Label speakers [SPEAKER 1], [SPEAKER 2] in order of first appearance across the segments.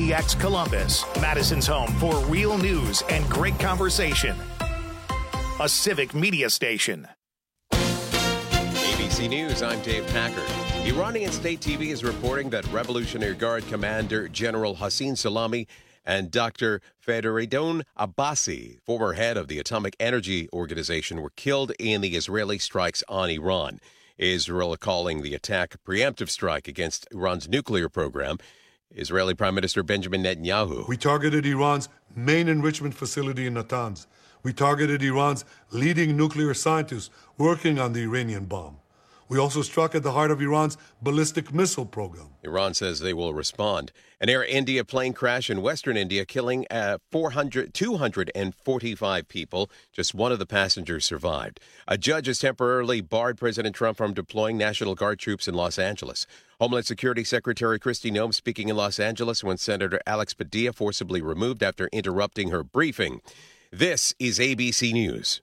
[SPEAKER 1] KPDX Columbus, Madison's home for real news and great conversation. A civic media station.
[SPEAKER 2] ABC News, I'm Dave Packard. Iranian state TV is reporting that Revolutionary Guard Commander General Hossein Salami and Dr. Feridun Abbasi, former head of the Atomic Energy Organization, were killed in the Israeli strikes on Iran. Israel calling the attack a preemptive strike against Iran's nuclear program. Israeli Prime Minister Benjamin Netanyahu.
[SPEAKER 3] We targeted Iran's main enrichment facility in Natanz. We targeted Iran's leading nuclear scientists working on the Iranian bomb. We also struck at the heart of Iran's ballistic missile program.
[SPEAKER 2] Iran says they will respond. An Air India plane crash in western India killing 245 people. Just one of the passengers survived. A judge has temporarily barred President Trump from deploying National Guard troops in Los Angeles. Homeland Security Secretary Kristi Noem speaking in Los Angeles when Senator Alex Padilla forcibly removed after interrupting her briefing. This is ABC News.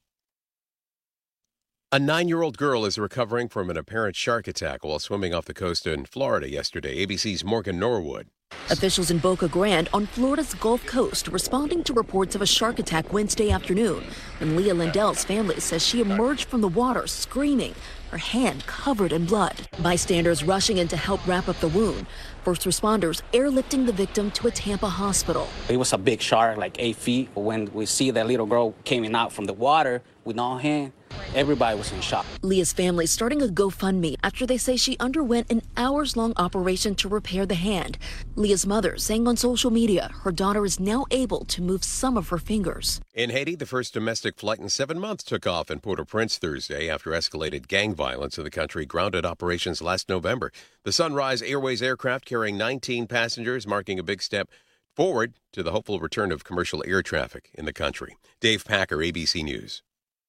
[SPEAKER 2] A 9-year-old girl is recovering from an apparent shark attack while swimming off the coast in Florida yesterday. ABC's Morgan Norwood.
[SPEAKER 4] Officials in Boca Grande on Florida's Gulf Coast responding to reports of a shark attack Wednesday afternoon. And Leah Lindell's family says she emerged from the water screaming, her hand covered in blood. Bystanders rushing in to help wrap up the wound. First responders airlifting the victim to a Tampa hospital.
[SPEAKER 5] It was a big shark, like 8 feet. When we see that little girl coming out from the water with no hand, everybody was in shock.
[SPEAKER 4] Leah's family starting a GoFundMe after they say she underwent an hours-long operation to repair the hand. Leah's mother saying on social media her daughter is now able to move some of her fingers.
[SPEAKER 2] In Haiti, the first domestic flight in 7 months took off in Port-au-Prince Thursday after escalated gang violence in the country grounded operations last November. The Sunrise Airways aircraft carrying 19 passengers, marking a big step forward to the hopeful return of commercial air traffic in the country. Dave Packer, ABC News.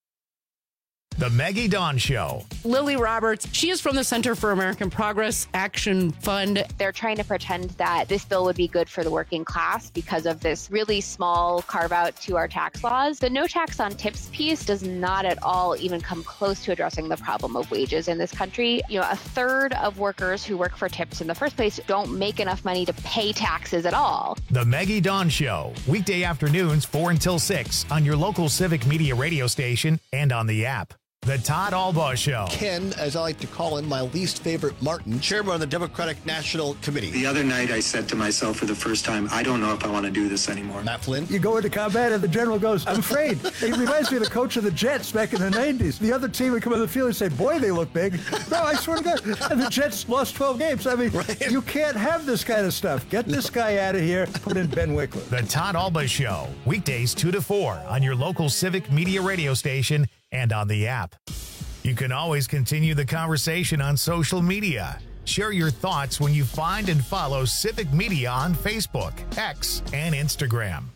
[SPEAKER 1] The Maggie Dawn Show.
[SPEAKER 6] Lily Roberts, she is from the Center for American Progress Action Fund.
[SPEAKER 7] They're trying to pretend that this bill would be good for the working class because of this really small carve out to our tax laws. The no tax on tips piece does not at all even come close to addressing the problem of wages in this country. You know, a third of workers who work for tips in the first place don't make enough money to pay taxes at all.
[SPEAKER 1] The Maggie Dawn Show. Weekday afternoons 4 until 6 on your local civic media radio station and on the app. The Todd Albaugh Show.
[SPEAKER 8] Ken, as I like to call him, my least favorite Martin, chairman of the Democratic National Committee.
[SPEAKER 9] The other night I said to myself for the first time, I don't know if I want to do this anymore.
[SPEAKER 8] Matt Flynn.
[SPEAKER 10] You go into combat and the general goes, I'm afraid. It reminds me of the coach of the Jets back in the 90s. The other team would come on the field and say, boy, they look big. No, I swear to God. And the Jets lost 12 games. I mean, right. You can't have this kind of stuff. Get this guy out of here. Put in Ben Wickler.
[SPEAKER 1] The Todd Albaugh Show. Weekdays 2 to 4 on your local civic media radio station and on the app. You can always continue the conversation on social media. Share your thoughts when you find and follow Civic Media on Facebook, X, and Instagram.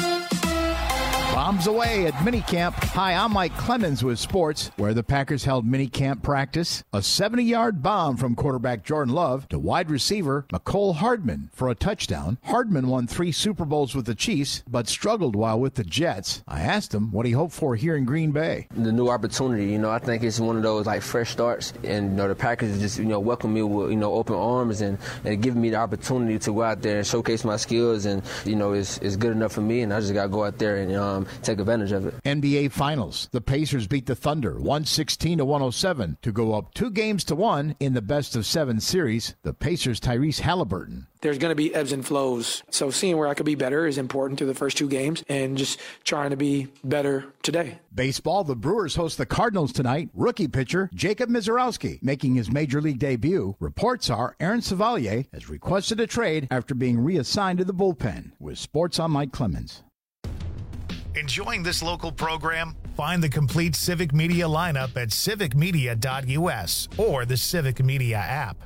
[SPEAKER 11] Bombs away at minicamp. Hi, I'm Mike Clemens with sports, where the Packers held minicamp practice. A 70-yard bomb from quarterback Jordan Love to wide receiver Mecole Hardman for a touchdown. Hardman won 3 Super Bowls with the Chiefs, but struggled while with the Jets. I asked him what he hoped for here in Green Bay.
[SPEAKER 12] The new opportunity, I think it's one of those like fresh starts, and the Packers just welcome me with open arms and giving me the opportunity to go out there and showcase my skills, and it's good enough for me, and I just got to go out there and take advantage of it.
[SPEAKER 11] NBA Finals. The Pacers beat the Thunder 116-107 to go up 2-1 in the best-of-7 series. The Pacers' Tyrese Halliburton.
[SPEAKER 13] There's going to be ebbs and flows. So seeing where I could be better is important to the first 2 games and just trying to be better today.
[SPEAKER 11] Baseball, the Brewers host the Cardinals tonight. Rookie pitcher Jacob Mizorowski making his major league debut. Reports are Aaron Savalier has requested a trade after being reassigned to the bullpen. With sports, I'm Mike Clemens.
[SPEAKER 1] Enjoying this local program? Find the complete Civic Media lineup at civicmedia.us or the Civic Media app.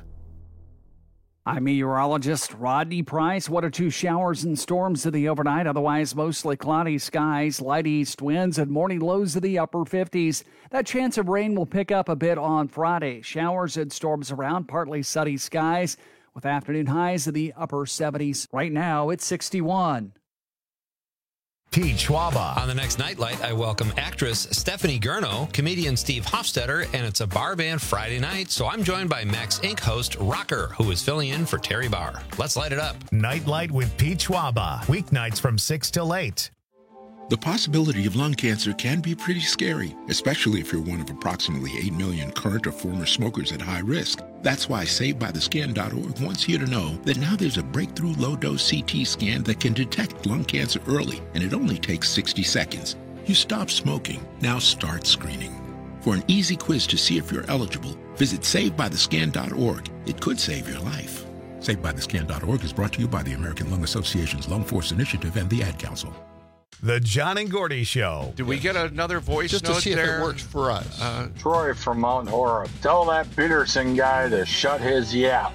[SPEAKER 14] I'm meteorologist Rodney Price. 1 or 2 showers and storms to the overnight. Otherwise, mostly cloudy skies, light east winds, and morning lows to the upper 50s. That chance of rain will pick up a bit on Friday. Showers and storms around, partly sunny skies, with afternoon highs in the upper 70s. Right now, it's 61.
[SPEAKER 1] Pete Schwaba.
[SPEAKER 15] On the next Nightlight, I welcome actress Stephanie Gurno, comedian Steve Hofstetter, and it's a bar band Friday night, so I'm joined by Max Inc. host Rocker, who is filling in for Terry Barr. Let's light it up.
[SPEAKER 1] Nightlight with Pete Schwaba. Weeknights from 6 till 8.
[SPEAKER 16] The possibility of lung cancer can be pretty scary, especially if you're one of approximately 8 million current or former smokers at high risk. That's why SaveByTheScan.org wants you to know that now there's a breakthrough low-dose CT scan that can detect lung cancer early, and it only takes 60 seconds. You stop smoking, now start screening. For an easy quiz to see if you're eligible, visit SaveByTheScan.org. It could save your life. SaveByTheScan.org is brought to you by the American Lung Association's Lung Force Initiative and the Ad Council.
[SPEAKER 1] The John and Gordy Show.
[SPEAKER 17] Did we get another voice
[SPEAKER 8] just
[SPEAKER 17] note
[SPEAKER 8] to see
[SPEAKER 17] there?
[SPEAKER 8] if it works for us?
[SPEAKER 18] Troy from Mount Ora. Tell that Peterson guy to shut his yap.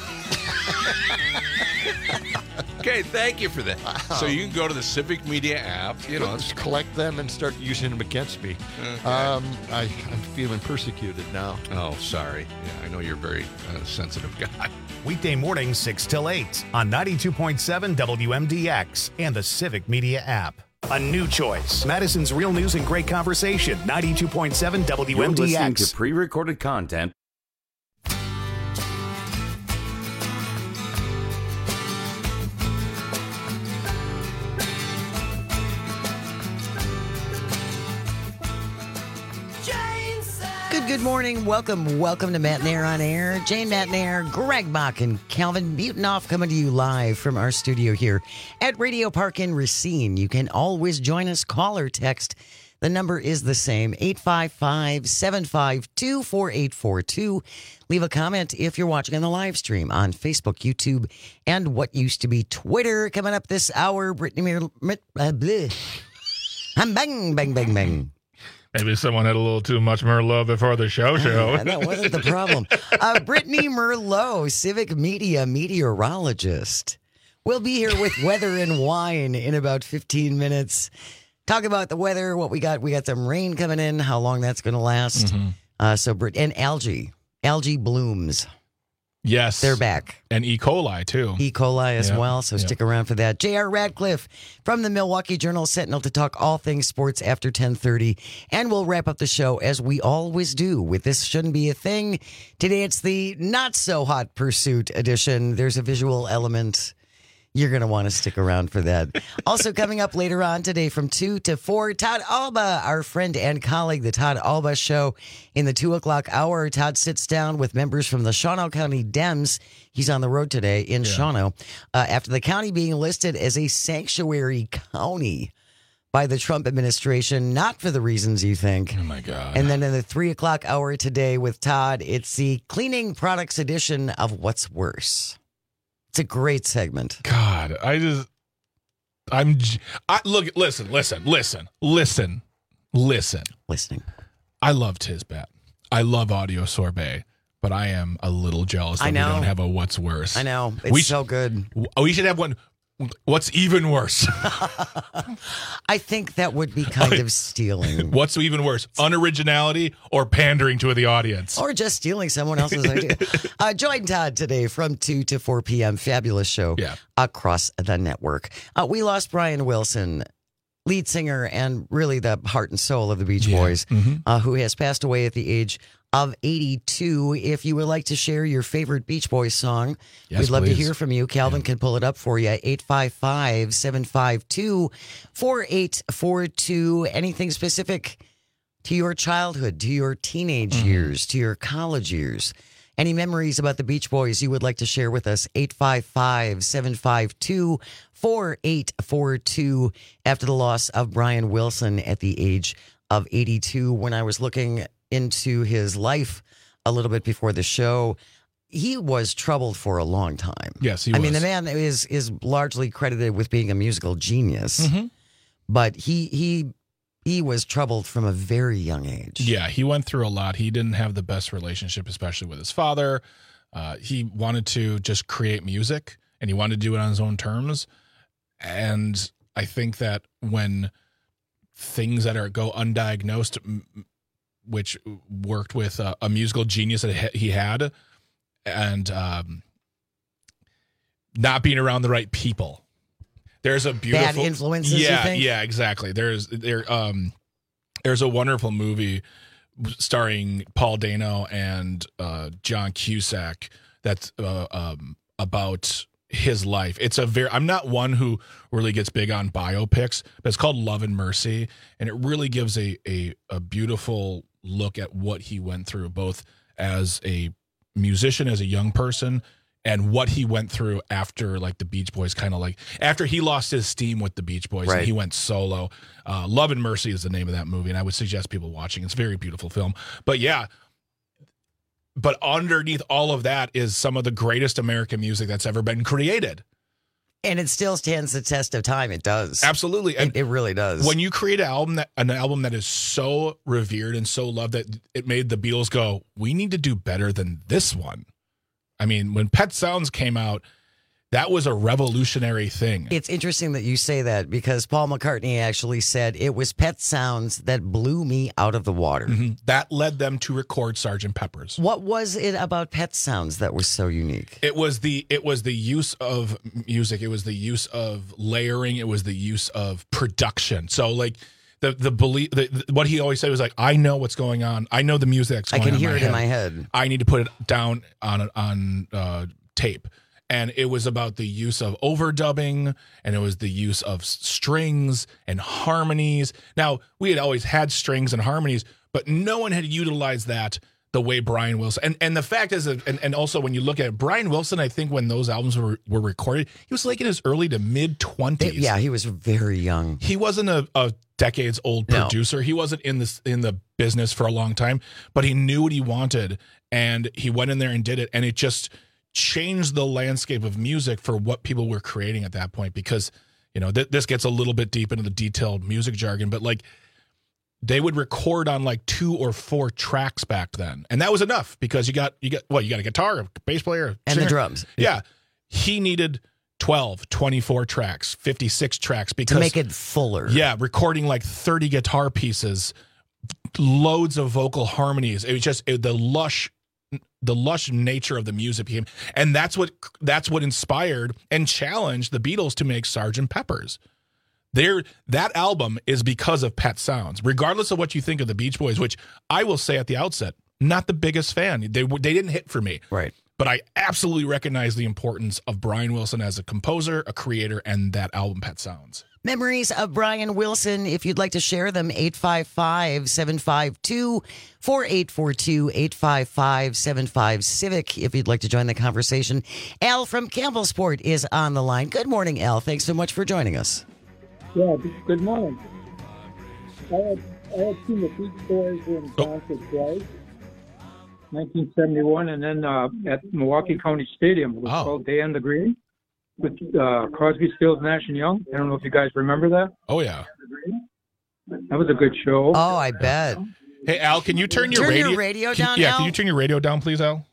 [SPEAKER 17] Okay, thank you for that. So you can go to the Civic Media app.
[SPEAKER 8] Just collect them and start using them against me.
[SPEAKER 17] Okay.
[SPEAKER 8] I'm feeling persecuted now.
[SPEAKER 17] Oh, sorry. Yeah, I know you're a very sensitive guy.
[SPEAKER 1] Weekday mornings 6 till 8 on 92.7 WMDX and the Civic Media app. A new choice. Madison's Real News and Great Conversation. 92.7 WMDX.
[SPEAKER 19] You're listening to pre-recorded content.
[SPEAKER 20] Good morning. Welcome to Matt Nair on Air. Jane Matt Nair, Greg Bach, and Calvin Butonoff coming to you live from our studio here at Radio Park in Racine. You can always join us, call or text. The number is the same, 855-752-4842. Leave a comment if you're watching on the live stream on Facebook, YouTube, and what used to be Twitter. Coming up this hour, Brittany bang.
[SPEAKER 21] Maybe someone had a little too much Merlot before the show.
[SPEAKER 20] That wasn't the problem. Brittany Merlot, Civic Media meteorologist, will be here with weather and wine in about 15 minutes. Talk about the weather, what we got. We got some rain coming in, how long that's going to last. Mm-hmm. And algae blooms.
[SPEAKER 21] Yes.
[SPEAKER 20] They're back.
[SPEAKER 21] And E. coli, too.
[SPEAKER 20] E. coli as well, so stick around for that. J.R. Radcliffe from the Milwaukee Journal-Sentinel to talk all things sports after 10:30. And we'll wrap up the show, as we always do, with This Shouldn't Be a Thing. Today it's the Not-So-Hot Pursuit edition. There's a visual element. You're going to want to stick around for that. Also coming up later on today from 2 to 4, Todd Alba, our friend and colleague, The Todd Alba Show. In the 2 o'clock hour, Todd sits down with members from the Shawano County Dems. He's on the road today in Shawano. After the county being listed as a sanctuary county by the Trump administration, not for the reasons you think.
[SPEAKER 21] Oh, my God.
[SPEAKER 20] And then in the 3 o'clock hour today with Todd, it's the cleaning products edition of What's Worse. It's a great segment.
[SPEAKER 21] God, listen.
[SPEAKER 20] Listening.
[SPEAKER 21] I love Tisbat. I love Audio Sorbet, but I am a little jealous that we don't have a What's Worse.
[SPEAKER 20] I know. It's so good.
[SPEAKER 21] We should have one. What's even worse?
[SPEAKER 20] I think that would be kind of stealing.
[SPEAKER 21] What's even worse? Unoriginality or pandering to the audience?
[SPEAKER 20] Or just stealing someone else's idea. Join Todd today from 2 to 4 p.m. Fabulous show across the network. We lost Brian Wilson, lead singer and really the heart and soul of the Beach Boys, who has passed away at the age of 82. If you would like to share your favorite Beach Boys song, we'd love to hear from you. Calvin can pull it up for you. 855-752-4842. Anything specific to your childhood, to your teenage years, to your college years. Any memories about the Beach Boys you would like to share with us? 855-752-4842. After the loss of Brian Wilson at the age of 82, when I was looking into his life a little bit before the show, he was troubled for a long time.
[SPEAKER 21] Yes, he was.
[SPEAKER 20] I mean, the man is largely credited with being a musical genius, but he was troubled from a very young age.
[SPEAKER 21] Yeah, he went through a lot. He didn't have the best relationship, especially with his father. He wanted to just create music, and he wanted to do it on his own terms. And I think that when things that go undiagnosed, which worked with a musical genius that he had, and not being around the right people, There's a beautiful
[SPEAKER 20] bad influences.
[SPEAKER 21] Yeah,
[SPEAKER 20] you think?
[SPEAKER 21] yeah, exactly. There's a wonderful movie starring Paul Dano and John Cusack that's about his life. I'm not one who really gets big on biopics, but it's called Love and Mercy, and it really gives a beautiful look at what he went through, both as a musician, as a young person, and what he went through after, like, the Beach Boys, kind of like after he lost his steam with the Beach Boys and he went solo. Love and Mercy is the name of that movie, and I would suggest people watching. It's a very beautiful film. But yeah, but underneath all of that is some of the greatest American music that's ever been created.
[SPEAKER 20] And it still stands the test of time. It does.
[SPEAKER 21] Absolutely. And
[SPEAKER 20] it really does.
[SPEAKER 21] When you create an album that is so revered and so loved that it made the Beatles go, we need to do better than this one. I mean, when Pet Sounds came out, that was a revolutionary thing.
[SPEAKER 20] It's interesting that you say that because Paul McCartney actually said it was Pet Sounds that blew me out of the water.
[SPEAKER 21] Mm-hmm. That led them to record Sgt. Pepper's.
[SPEAKER 20] What was it about Pet Sounds that was so unique?
[SPEAKER 21] It was the use of music. It was the use of layering. It was the use of production. So, like, the belief, what he always said was like, I know what's going on. I know the music that's going on.
[SPEAKER 20] I can hear it in my head.
[SPEAKER 21] I need to put it down on tape. And it was about the use of overdubbing, and it was the use of strings and harmonies. Now, we had always had strings and harmonies, but no one had utilized that the way Brian Wilson. And the fact is, and also when you look at it, Brian Wilson, I think when those albums were recorded, he was like in his early to mid-20s.
[SPEAKER 20] Yeah, he was very young.
[SPEAKER 21] He wasn't a decades-old producer. He wasn't in the business for a long time, but he knew what he wanted, and he went in there and did it, and it just changed the landscape of music for what people were creating at that point. Because, you know, this gets a little bit deep into the detailed music jargon, but like they would record on like 2 or 4 tracks back then, and that was enough because you got a guitar, a bass player,
[SPEAKER 20] and the drums.
[SPEAKER 21] Yeah, he needed 12, 24 tracks, 56 tracks because
[SPEAKER 20] to make it fuller.
[SPEAKER 21] Yeah, recording like 30 guitar pieces, loads of vocal harmonies. It was just the lush nature of the music became, and that's what inspired and challenged the Beatles to make Sgt. Pepper's. That album is because of Pet Sounds, regardless of what you think of the Beach Boys, which I will say at the outset, not the biggest fan. They didn't hit for me.
[SPEAKER 20] Right.
[SPEAKER 21] But I absolutely recognize the importance of Brian Wilson as a composer, a creator, and that album, Pet Sounds.
[SPEAKER 20] Memories of Brian Wilson, if you'd like to share them, 855-752-4842, 855-75-CIVIC, if you'd like to join the conversation. Al from Campbellsport is on the line. Good morning, Al. Thanks so much for joining us.
[SPEAKER 3] Yeah, good morning. I had seen the Beach Boys in concert twice, 1971, and then at Milwaukee County Stadium. It was called Day on the Green with Crosby, Stills, Nash and Young. I don't know if you guys remember that.
[SPEAKER 21] Oh, yeah.
[SPEAKER 3] That was a good show.
[SPEAKER 20] Oh, I bet.
[SPEAKER 21] Hey, Al, can you turn your
[SPEAKER 20] radio down,
[SPEAKER 21] Yeah,
[SPEAKER 20] Al?
[SPEAKER 21] can you turn your radio down, please, Al?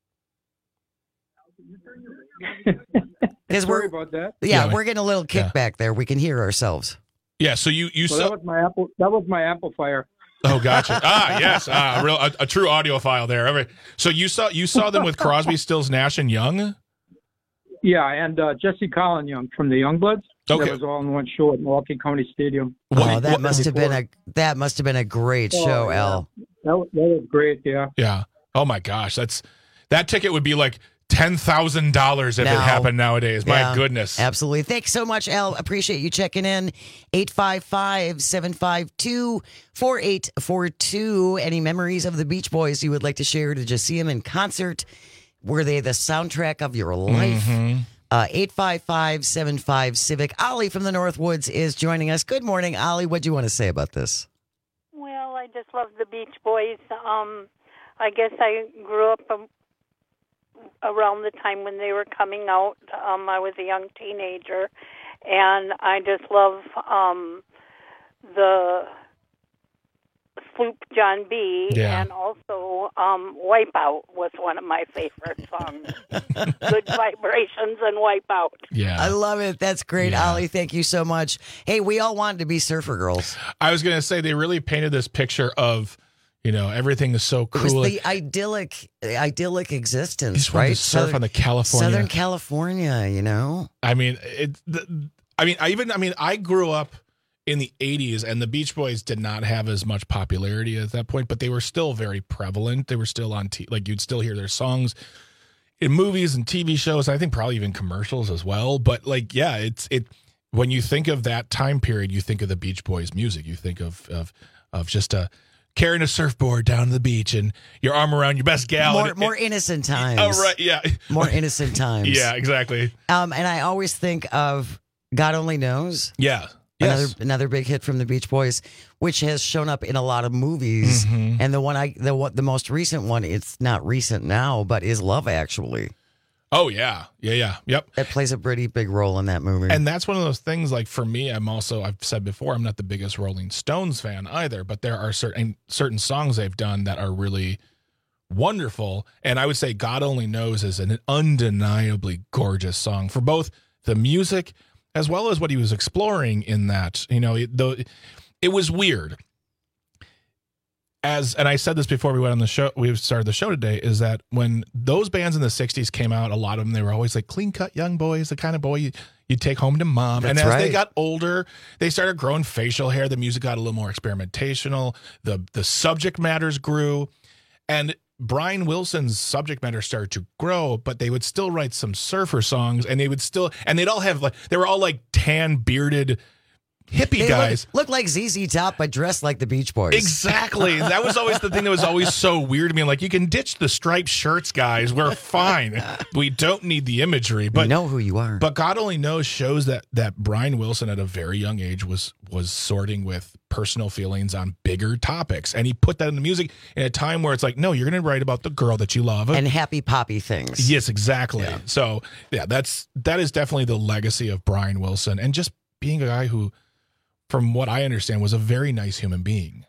[SPEAKER 3] Sorry about that.
[SPEAKER 20] Yeah, we're getting a little kickback there. We can hear ourselves.
[SPEAKER 21] Yeah, so you saw
[SPEAKER 3] that was my amplifier.
[SPEAKER 21] Oh, gotcha. Yes, a true audiophile there. So you saw them with Crosby, Stills, Nash and Young.
[SPEAKER 3] Yeah, and Jesse Colin Young from the Youngbloods.
[SPEAKER 21] Okay.
[SPEAKER 3] That was all in one show at Milwaukee County Stadium.
[SPEAKER 20] Oh, that must have been a great show,
[SPEAKER 3] yeah.
[SPEAKER 20] Al.
[SPEAKER 3] That was great. Yeah.
[SPEAKER 21] Yeah. Oh my gosh, that ticket would be like $10,000 if it happened nowadays. My goodness.
[SPEAKER 20] Absolutely. Thanks so much, Al. Appreciate you checking in. 855-752-4842. Any memories of the Beach Boys you would like to share? Did you see them in concert? Were they the soundtrack of your life?
[SPEAKER 21] Mm-hmm.
[SPEAKER 20] 855-75-CIVIC. Ollie from the Northwoods is joining us. Good morning, Ollie. What do you want to say about this?
[SPEAKER 22] Well, I just love the Beach Boys. I guess I grew up around the time when they were coming out. I was a young teenager, and I just love the Sloop John B. And also Wipeout was one of my favorite songs. Good Vibrations and Wipeout.
[SPEAKER 21] Yeah.
[SPEAKER 20] I love it. That's great, Ollie. Thank you so much. Hey, we all wanted to be surfer girls.
[SPEAKER 21] I was going to say, they really painted this picture of, you know, everything is so cool.
[SPEAKER 20] It was the idyllic existence,
[SPEAKER 21] you just wanted
[SPEAKER 20] right?
[SPEAKER 21] to surf on the California.
[SPEAKER 20] Southern California, you know?
[SPEAKER 21] I mean, I grew up in the 80s, and the Beach Boys did not have as much popularity at that point, but they were still very prevalent. They were still on you'd still hear their songs in movies and TV shows. I think probably even commercials as well. But when you think of that time period, you think of the Beach Boys music. You think of just carrying a surfboard down to the beach and your arm around your best gal.
[SPEAKER 20] More innocent times.
[SPEAKER 21] Oh, right, yeah.
[SPEAKER 20] More innocent times.
[SPEAKER 21] Yeah, exactly.
[SPEAKER 20] And I always think of God Only Knows.
[SPEAKER 21] Yeah.
[SPEAKER 20] Another big hit from the Beach Boys, which has shown up in a lot of movies.
[SPEAKER 21] Mm-hmm.
[SPEAKER 20] And the most recent one, it's not recent now, but is Love Actually.
[SPEAKER 21] Oh, yeah. Yep.
[SPEAKER 20] It plays a pretty big role in that movie.
[SPEAKER 21] And that's one of those things, like, for me, I've said before, I'm not the biggest Rolling Stones fan either, but there are certain songs they've done that are really wonderful. And I would say God Only Knows is an undeniably gorgeous song for both the music as well as what he was exploring in that. It was weird. And I said this before we went on the show, we started the show today, is that when those bands in the 60s came out, a lot of them, they were always like clean-cut young boys, the kind of boy you'd take home to mom.
[SPEAKER 20] That's
[SPEAKER 21] and as
[SPEAKER 20] right.
[SPEAKER 21] they got older, they started growing facial hair. The music got a little more experimentational. The subject matters grew. And Brian Wilson's subject matter started to grow, but they would still write some surfer songs, and they'd all have they were all like tan, bearded hippie guys.
[SPEAKER 20] Look like ZZ Top, but dressed like the Beach Boys.
[SPEAKER 21] Exactly. That was always the thing that was always so weird to me. Like, you can ditch the striped shirts, guys. We're fine. We don't need the imagery. But
[SPEAKER 20] we know who you are.
[SPEAKER 21] But God Only Knows shows that Brian Wilson at a very young age was sorting with personal feelings on bigger topics. And he put that in the music in a time where it's like, no, you're going to write about the girl that you love.
[SPEAKER 20] And happy poppy things.
[SPEAKER 21] Yes, exactly. Yeah. So, yeah, that is definitely the legacy of Brian Wilson. And just being a guy who, from what I understand, was a very nice human being.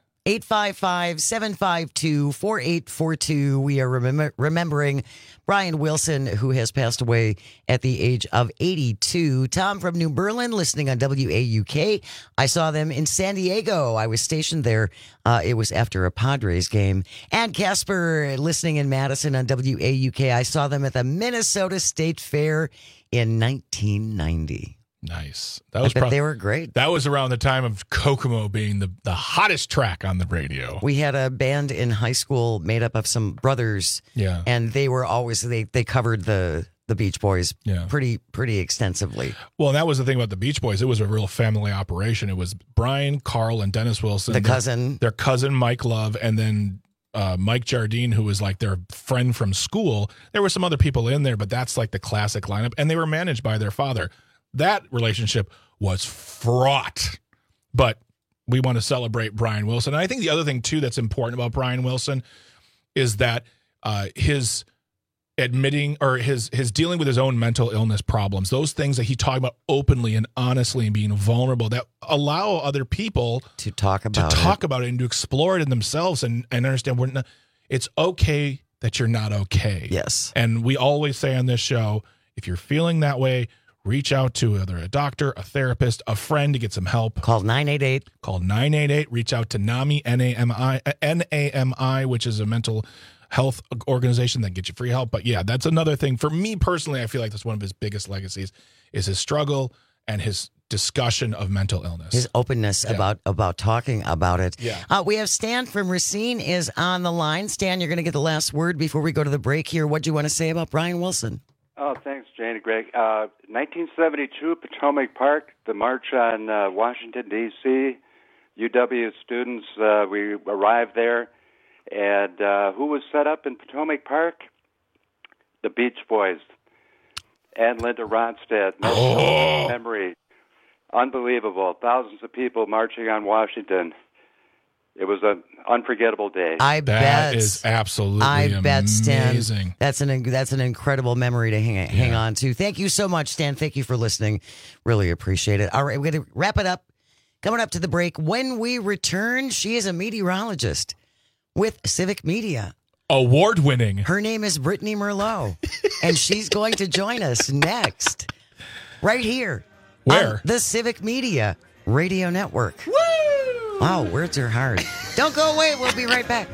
[SPEAKER 20] 855-752-4842. We are remembering Brian Wilson, who has passed away at the age of 82. Tom from New Berlin, listening on WAUK. I saw them in San Diego. I was stationed there. It was after a Padres game. And Casper, listening in Madison on WAUK. I saw them at the Minnesota State Fair in 1990.
[SPEAKER 21] Nice.
[SPEAKER 20] I bet they were great.
[SPEAKER 21] That was around the time of Kokomo being the hottest track on the radio.
[SPEAKER 20] We had a band in high school made up of some brothers.
[SPEAKER 21] Yeah.
[SPEAKER 20] And they were always, they covered the Beach Boys pretty extensively.
[SPEAKER 21] Well, and that was the thing about the Beach Boys. It was a real family operation. It was Brian, Carl, and Dennis Wilson.
[SPEAKER 20] Their cousin,
[SPEAKER 21] Mike Love, and then Mike Jardine, who was like their friend from school. There were some other people in there, but that's like the classic lineup. And they were managed by their father. That relationship was fraught, but we want to celebrate Brian Wilson. And I think the other thing, too, that's important about Brian Wilson is that his admitting or his dealing with his own mental illness problems, those things that he talked about openly and honestly and being vulnerable, that allow other people
[SPEAKER 20] to talk about
[SPEAKER 21] it and to explore it in themselves and understand it's okay that you're not okay.
[SPEAKER 20] Yes.
[SPEAKER 21] And we always say on this show, if you're feeling that way, reach out to either a doctor, a therapist, a friend to get some help.
[SPEAKER 20] Call 988.
[SPEAKER 21] Call 988. Reach out to NAMI, N-A-M-I, which is a mental health organization that gets you free help. But yeah, that's another thing. For me personally, I feel like that's one of his biggest legacies is his struggle and his discussion of mental illness.
[SPEAKER 20] His openness about talking about it.
[SPEAKER 21] Yeah.
[SPEAKER 20] We have Stan from Racine is on the line. Stan, you're going to get the last word before we go to the break here. What do you want to say about Brian Wilson?
[SPEAKER 4] Oh, thanks, Jane and Greg. 1972, Potomac Park, the March on Washington, D.C. UW students, we arrived there. And who was set up in Potomac Park? The Beach Boys and Linda Ronstadt. Memory. Unbelievable. Thousands of people marching on Washington. It was an unforgettable day.
[SPEAKER 21] That is absolutely amazing.
[SPEAKER 20] Stan, that's an incredible memory to hang on to. Thank you so much, Stan. Thank you for listening. Really appreciate it. All right, we're going to wrap it up. Coming up to the break. When we return, she is a meteorologist with Civic Media.
[SPEAKER 21] Award-winning.
[SPEAKER 20] Her name is Brittany Merlot, and she's going to join us next, right here.
[SPEAKER 21] Where?
[SPEAKER 20] On the Civic Media Radio Network.
[SPEAKER 21] Woo!
[SPEAKER 20] Wow, words are hard. Don't go away. We'll be right back.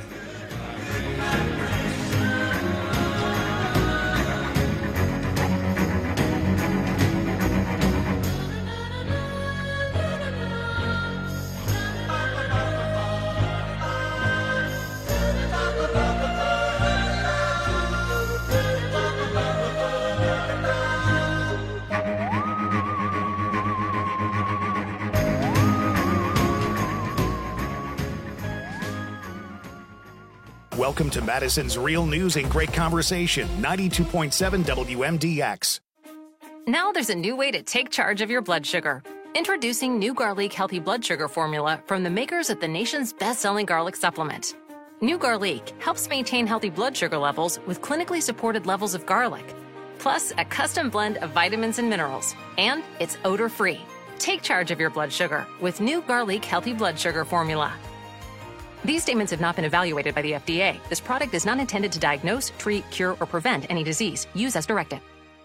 [SPEAKER 1] Welcome to Madison's Real News and Great Conversation, 92.7 WMDX.
[SPEAKER 2] Now there's a new way to take charge of your blood sugar. Introducing new Garlic Healthy Blood Sugar Formula from the makers of the nation's best-selling garlic supplement. New Garlic helps maintain healthy blood sugar levels with clinically supported levels of garlic, plus a custom blend of vitamins and minerals, and it's odor-free. Take charge of your blood sugar with new Garlic Healthy Blood Sugar Formula. These statements have not been evaluated by the FDA. This product is not intended to diagnose, treat, cure, or prevent any disease. Use as directed.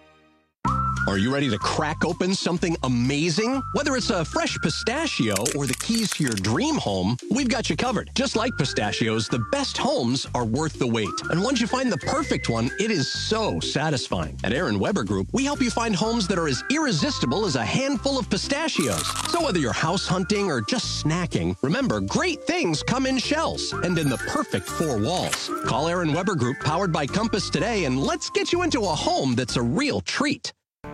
[SPEAKER 5] Are you ready to crack open something amazing? Whether it's a fresh pistachio or the keys to your dream home, we've got you covered. Just like pistachios, the best homes are worth the wait. And once you find the perfect one, it is so satisfying. At Aaron Weber Group, we help you find homes that are as irresistible as a handful of pistachios. So whether you're house hunting or just snacking, remember, great things come in shells and in the perfect 4 walls. Call Aaron Weber Group, powered by Compass, today, and let's get you into a home that's a real treat.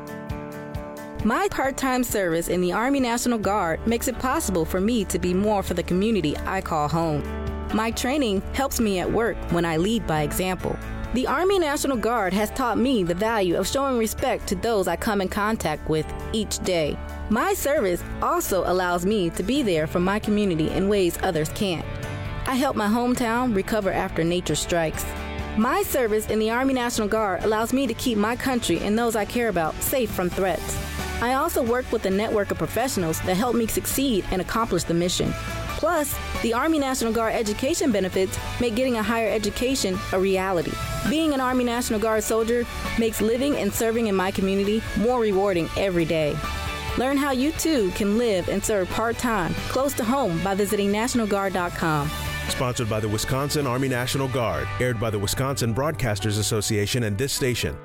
[SPEAKER 23] My part-time service in the Army National Guard makes it possible for me to be more for the community I call home. My training helps me at work when I lead by example. The Army National Guard has taught me the value of showing respect to those I come in contact with each day. My service also allows me to be there for my community in ways others can't. I help my hometown recover after nature strikes. My service in the Army National Guard allows me to keep my country and those I care about safe from threats. I also work with a network of professionals that help me succeed and accomplish the mission. Plus, the Army National Guard education benefits make getting a higher education a reality. Being an Army National Guard soldier makes living and serving in my community more rewarding every day. Learn how you too can live and serve part-time close to home by visiting NationalGuard.com.
[SPEAKER 24] Sponsored by the Wisconsin Army National Guard. Aired by the Wisconsin Broadcasters Association and this station.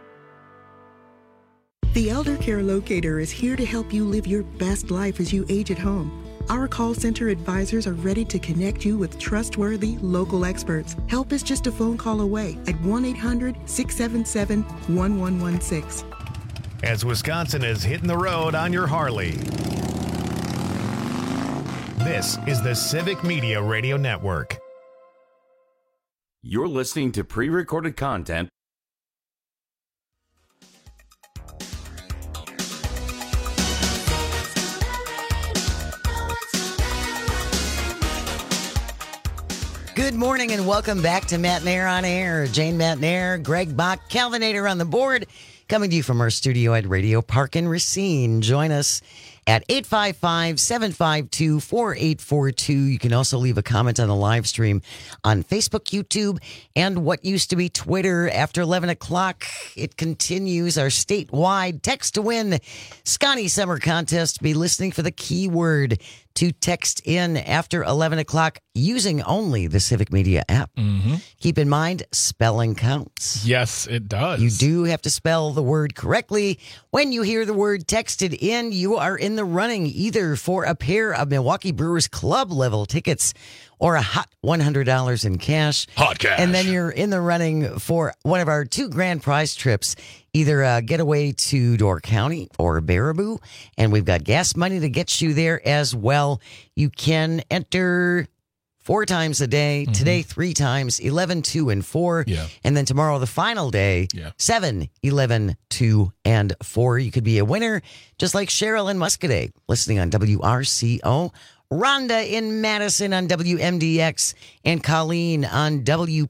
[SPEAKER 25] The Elder Care Locator is here to help you live your best life as you age at home. Our call center advisors are ready to connect you with trustworthy local experts. Help is just a phone call away at 1-800-677-1116.
[SPEAKER 1] As Wisconsin is hitting the road on your Harley. This is the Civic Media Radio Network.
[SPEAKER 19] You're listening to pre-recorded content.
[SPEAKER 20] Good morning and welcome back to Matt Nair on Air. Jane Matt Nair, Greg Bach, Calvinator on the board, coming to you from our studio at Radio Park in Racine. Join us at 855-752-4842. You can also leave a comment on the live stream on Facebook, YouTube, and what used to be Twitter. After 11 o'clock, it continues our statewide text to win Scotty Summer Contest. Be listening for the keyword to text in after 11 o'clock using only the Civic Media app.
[SPEAKER 21] Mm-hmm.
[SPEAKER 20] Keep in mind, spelling counts.
[SPEAKER 21] Yes, it does.
[SPEAKER 20] You do have to spell the word correctly. When you hear the word texted in, you are in the running either for a pair of Milwaukee Brewers Club level tickets or a hot $100 in cash.
[SPEAKER 21] Hot cash.
[SPEAKER 20] And then you're in the running for one of our 2 grand prize trips, either a getaway to Door County or Baraboo. And we've got gas money to get you there as well. You can enter 4 times a day. Mm-hmm. Today, 3 times, 11, 2, and 4.
[SPEAKER 21] Yeah.
[SPEAKER 20] And then tomorrow, the final day, 7, 11, 2, and 4. You could be a winner, just like Cheryl in Muscadet, listening on WRCO. Rhonda in Madison on WMDX, and Colleen on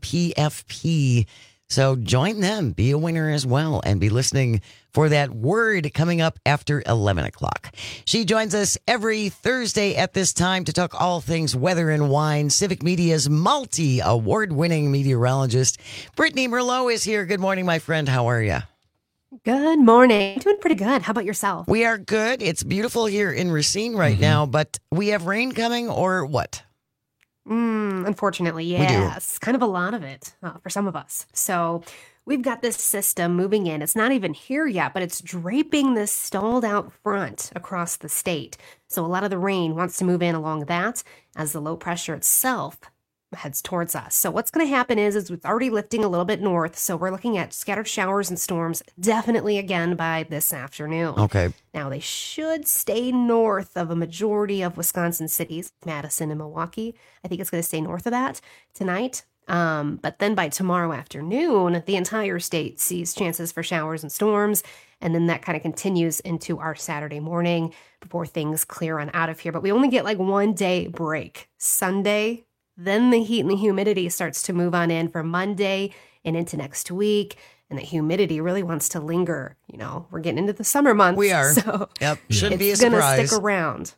[SPEAKER 20] WPFP. So join them, be a winner as well, and be listening for that word coming up after 11 o'clock. She joins us every Thursday at this time to talk all things weather and wine. Civic Media's multi-award-winning meteorologist, Brittany Merlot, is here. Good morning, my friend. How are you?
[SPEAKER 26] Good morning. Doing pretty good. How about yourself?
[SPEAKER 20] We are good. It's beautiful here in Racine right now, but we have rain coming or what?
[SPEAKER 26] Unfortunately, yes. Kind of a lot of it for some of us. So we've got this system moving in. It's not even here yet, but it's draping this stalled out front across the state. So a lot of the rain wants to move in along that as the low pressure itself heads towards us. So what's going to happen is it's already lifting a little bit north. So we're looking at scattered showers and storms definitely again by this afternoon.
[SPEAKER 20] Okay.
[SPEAKER 26] Now they should stay north of a majority of Wisconsin cities, Madison and Milwaukee. I think it's going to stay north of that tonight. But then by tomorrow afternoon, the entire state sees chances for showers and storms. And then that kind of continues into our Saturday morning before things clear on out of here. But we only get like 1 day break. Sunday, then the heat and the humidity starts to move on in for Monday and into next week. And the humidity really wants to linger. You know, we're getting into the summer months.
[SPEAKER 20] We are.
[SPEAKER 26] So
[SPEAKER 20] yep. Shouldn't be a
[SPEAKER 26] surprise. It's going to stick around.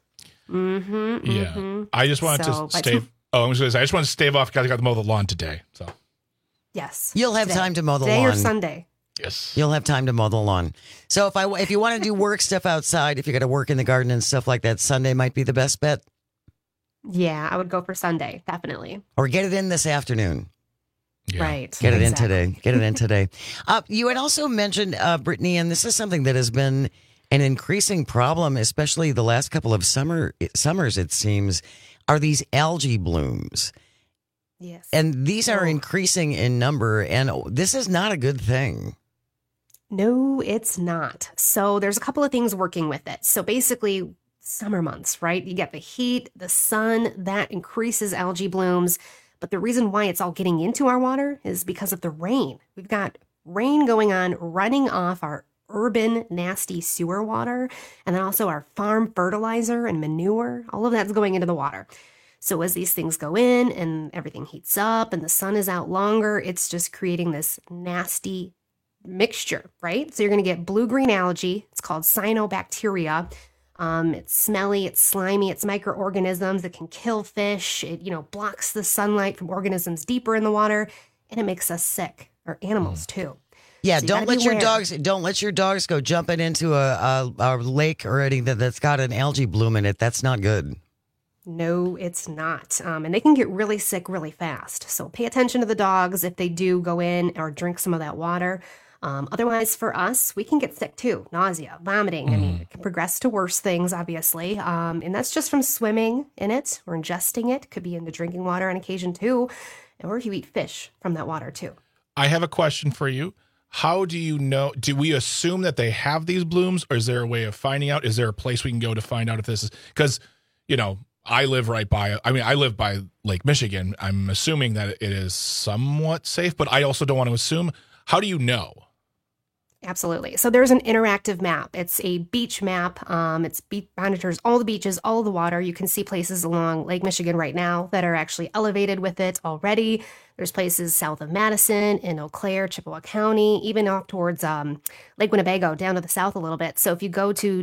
[SPEAKER 21] Yeah. I just wanted to stave. I just wanted to stave off because I got to mow the lawn today. So.
[SPEAKER 26] Yes.
[SPEAKER 20] You'll have time to mow the
[SPEAKER 26] lawn. Day or Sunday.
[SPEAKER 21] Yes.
[SPEAKER 20] You'll have time to mow the lawn. So if you want to do work stuff outside, if you got to work in the garden and stuff like that, Sunday might be the best bet.
[SPEAKER 26] Yeah, I would go for Sunday, definitely.
[SPEAKER 20] Or get it in this afternoon.
[SPEAKER 26] Yeah. Right.
[SPEAKER 20] Get it in today. Get it in today. You had also mentioned, Brittany, and this is something that has been an increasing problem, especially the last couple of summers, it seems, are these algae blooms.
[SPEAKER 26] Yes.
[SPEAKER 20] And these are increasing in number, and this is not a good thing.
[SPEAKER 26] No, it's not. So there's a couple of things working with it. So basically, summer months, right? You get the heat, the sun, that increases algae blooms. But the reason why it's all getting into our water is because of the rain. We've got rain going on, running off our urban, nasty sewer water, and then also our farm fertilizer and manure. All of that's going into the water. So as these things go in and everything heats up and the sun is out longer, it's just creating this nasty mixture, right? So you're going to get blue-green algae. It's called cyanobacteria. It's smelly, it's slimy, it's microorganisms that can kill fish. It, blocks the sunlight from organisms deeper in the water, and it makes us sick, or animals too.
[SPEAKER 20] Yeah,
[SPEAKER 26] so
[SPEAKER 20] don't let your dogs go jumping into a lake or anything that's got an algae bloom in it. That's not good.
[SPEAKER 26] No, it's not. And they can get really sick really fast. So pay attention to the dogs if they do go in or drink some of that water. Otherwise, for us, we can get sick too. Nausea, vomiting. I mean, it can progress to worse things, obviously. And that's just from swimming in it or ingesting it. Could be in the drinking water on occasion too. Or if you eat fish from that water too. I
[SPEAKER 21] have a question for you. How do you know? Do we assume that they have these blooms, or is there a way of finding out? Is there a place we can go to find out if this is? Because, I live I live by Lake Michigan. I'm assuming that it is somewhat safe, but I also don't want to assume. How do you know?
[SPEAKER 26] Absolutely. So there's an interactive map. It's a beach map. Monitors all the beaches, all the water. You can see places along Lake Michigan right now that are actually elevated with it already. There's places south of Madison, in Eau Claire, Chippewa County, even off towards Lake Winnebago, down to the south a little bit. So if you go to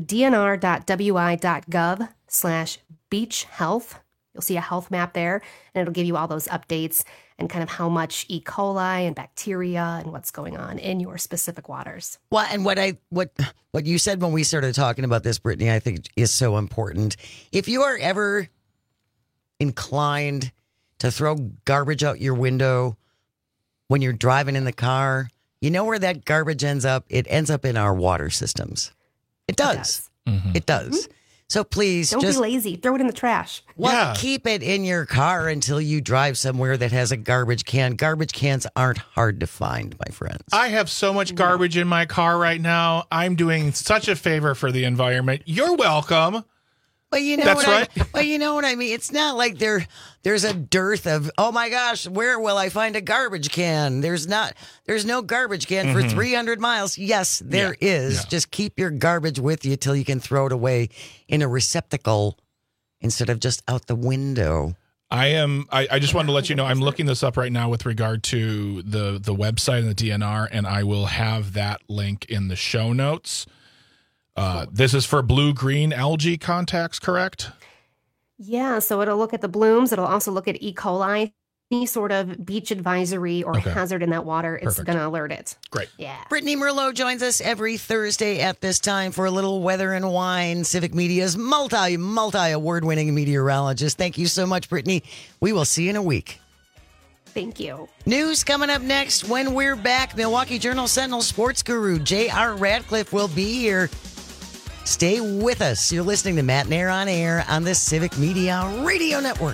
[SPEAKER 26] dnr.wi.gov/beach health, you'll see a health map there, and it'll give you all those updates and kind of how much E. coli and bacteria and what's going on in your specific waters.
[SPEAKER 20] Well, and what you said when we started talking about this, Brittany, I think is so important. If you are ever inclined to throw garbage out your window when you're driving in the car, you know where that garbage ends up? It ends up in our water systems. It does. It does. Mm-hmm. So please
[SPEAKER 26] don't be lazy. Throw it in the trash.
[SPEAKER 20] Well, keep it in your car until you drive somewhere that has a garbage can. Garbage cans aren't hard to find, my friends.
[SPEAKER 21] I have so much garbage in my car right now. I'm doing such a favor for the environment. You're welcome.
[SPEAKER 20] Well, you know what I mean? It's not like there's a dearth of, oh my gosh, where will I find a garbage can? There's no garbage can for 300 miles. Yes, there is. Yeah. Just keep your garbage with you till you can throw it away in a receptacle instead of just out the window.
[SPEAKER 21] I just wanted to let you know, I'm looking this up right now with regard to the website and the DNR, and I will have that link in the show notes. This is for blue-green algae contacts, correct?
[SPEAKER 26] Yeah, so it'll look at the blooms. It'll also look at E. coli, any sort of beach advisory or hazard in that water. It's going to alert it.
[SPEAKER 21] Great.
[SPEAKER 26] Yeah.
[SPEAKER 20] Brittany Merlot joins us every Thursday at this time for a little weather and wine. Civic Media's multi-award-winning meteorologist. Thank you so much, Brittany. We will see you in a week.
[SPEAKER 26] Thank you.
[SPEAKER 20] News coming up next when we're back. Milwaukee Journal-Sentinel sports guru J.R. Radcliffe will be here. Stay with us. You're listening to Matt Nair on Air on the Civic Media Radio Network.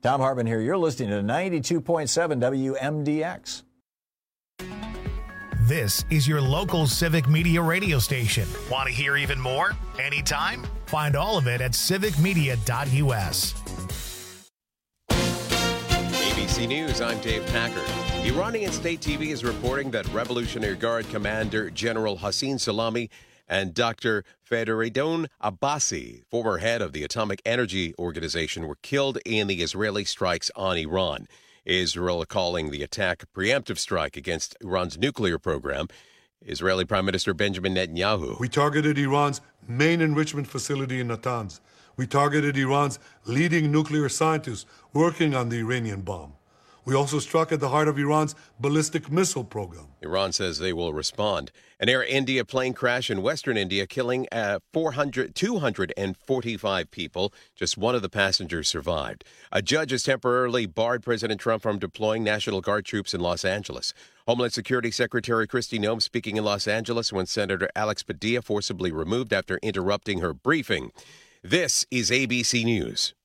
[SPEAKER 6] Tom Hartman here. You're listening to 92.7 WMDX.
[SPEAKER 1] This is your local Civic Media radio station. Want to hear even more? Anytime? Find all of it at civicmedia.us.
[SPEAKER 7] ABC News, I'm Dave Packard. Iranian state TV is reporting that Revolutionary Guard Commander General Hossein Salami and Dr. Feridun Abbasi, former head of the Atomic Energy Organization, were killed in the Israeli strikes on Iran. Israel calling the attack a preemptive strike against Iran's nuclear program. Israeli Prime Minister Benjamin Netanyahu.
[SPEAKER 9] We targeted Iran's main enrichment facility in Natanz. We targeted Iran's leading nuclear scientists working on the Iranian bomb. We also struck at the heart of Iran's ballistic missile program.
[SPEAKER 7] Iran says they will respond. An Air India plane crash in western India killing 245 people. Just one of the passengers survived. A judge has temporarily barred President Trump from deploying National Guard troops in Los Angeles. Homeland Security Secretary Kristi Noem speaking in Los Angeles when Senator Alex Padilla forcibly removed after interrupting her briefing. This is ABC News.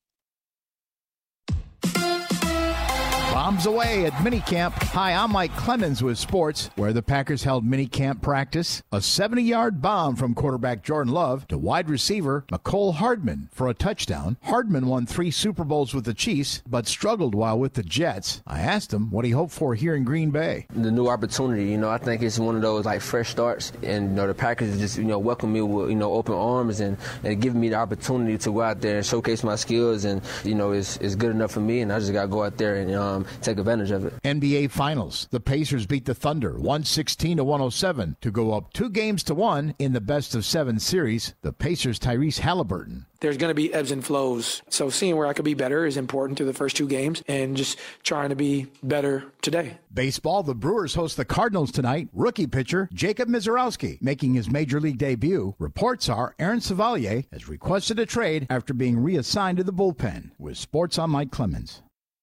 [SPEAKER 11] Bombs away at minicamp. Hi, I'm Mike Clemens with sports, where the Packers held minicamp practice. A 70-yard bomb from quarterback Jordan Love to wide receiver Mecole Hardman for a touchdown. Hardman won 3 Super Bowls with the Chiefs, but struggled while with the Jets. I asked him what he hoped for here in Green Bay.
[SPEAKER 10] The new opportunity, I think it's one of those fresh starts, and the Packers just welcome me with open arms and giving me the opportunity to go out there and showcase my skills, and it's good enough for me, and I just got to go out there and take advantage of it.
[SPEAKER 11] NBA Finals. The Pacers beat the Thunder 116-107 to go up 2-1 in the best-of-7 series. The Pacers' Tyrese Halliburton.
[SPEAKER 12] There's going to be ebbs and flows. So seeing where I could be better is important through the first 2 games and just trying to be better today.
[SPEAKER 11] Baseball, the Brewers host the Cardinals tonight. Rookie pitcher Jacob Mizorowski making his major league debut. Reports are Aaron Savalier has requested a trade after being reassigned to the bullpen. With sports, I'm Mike Clemens.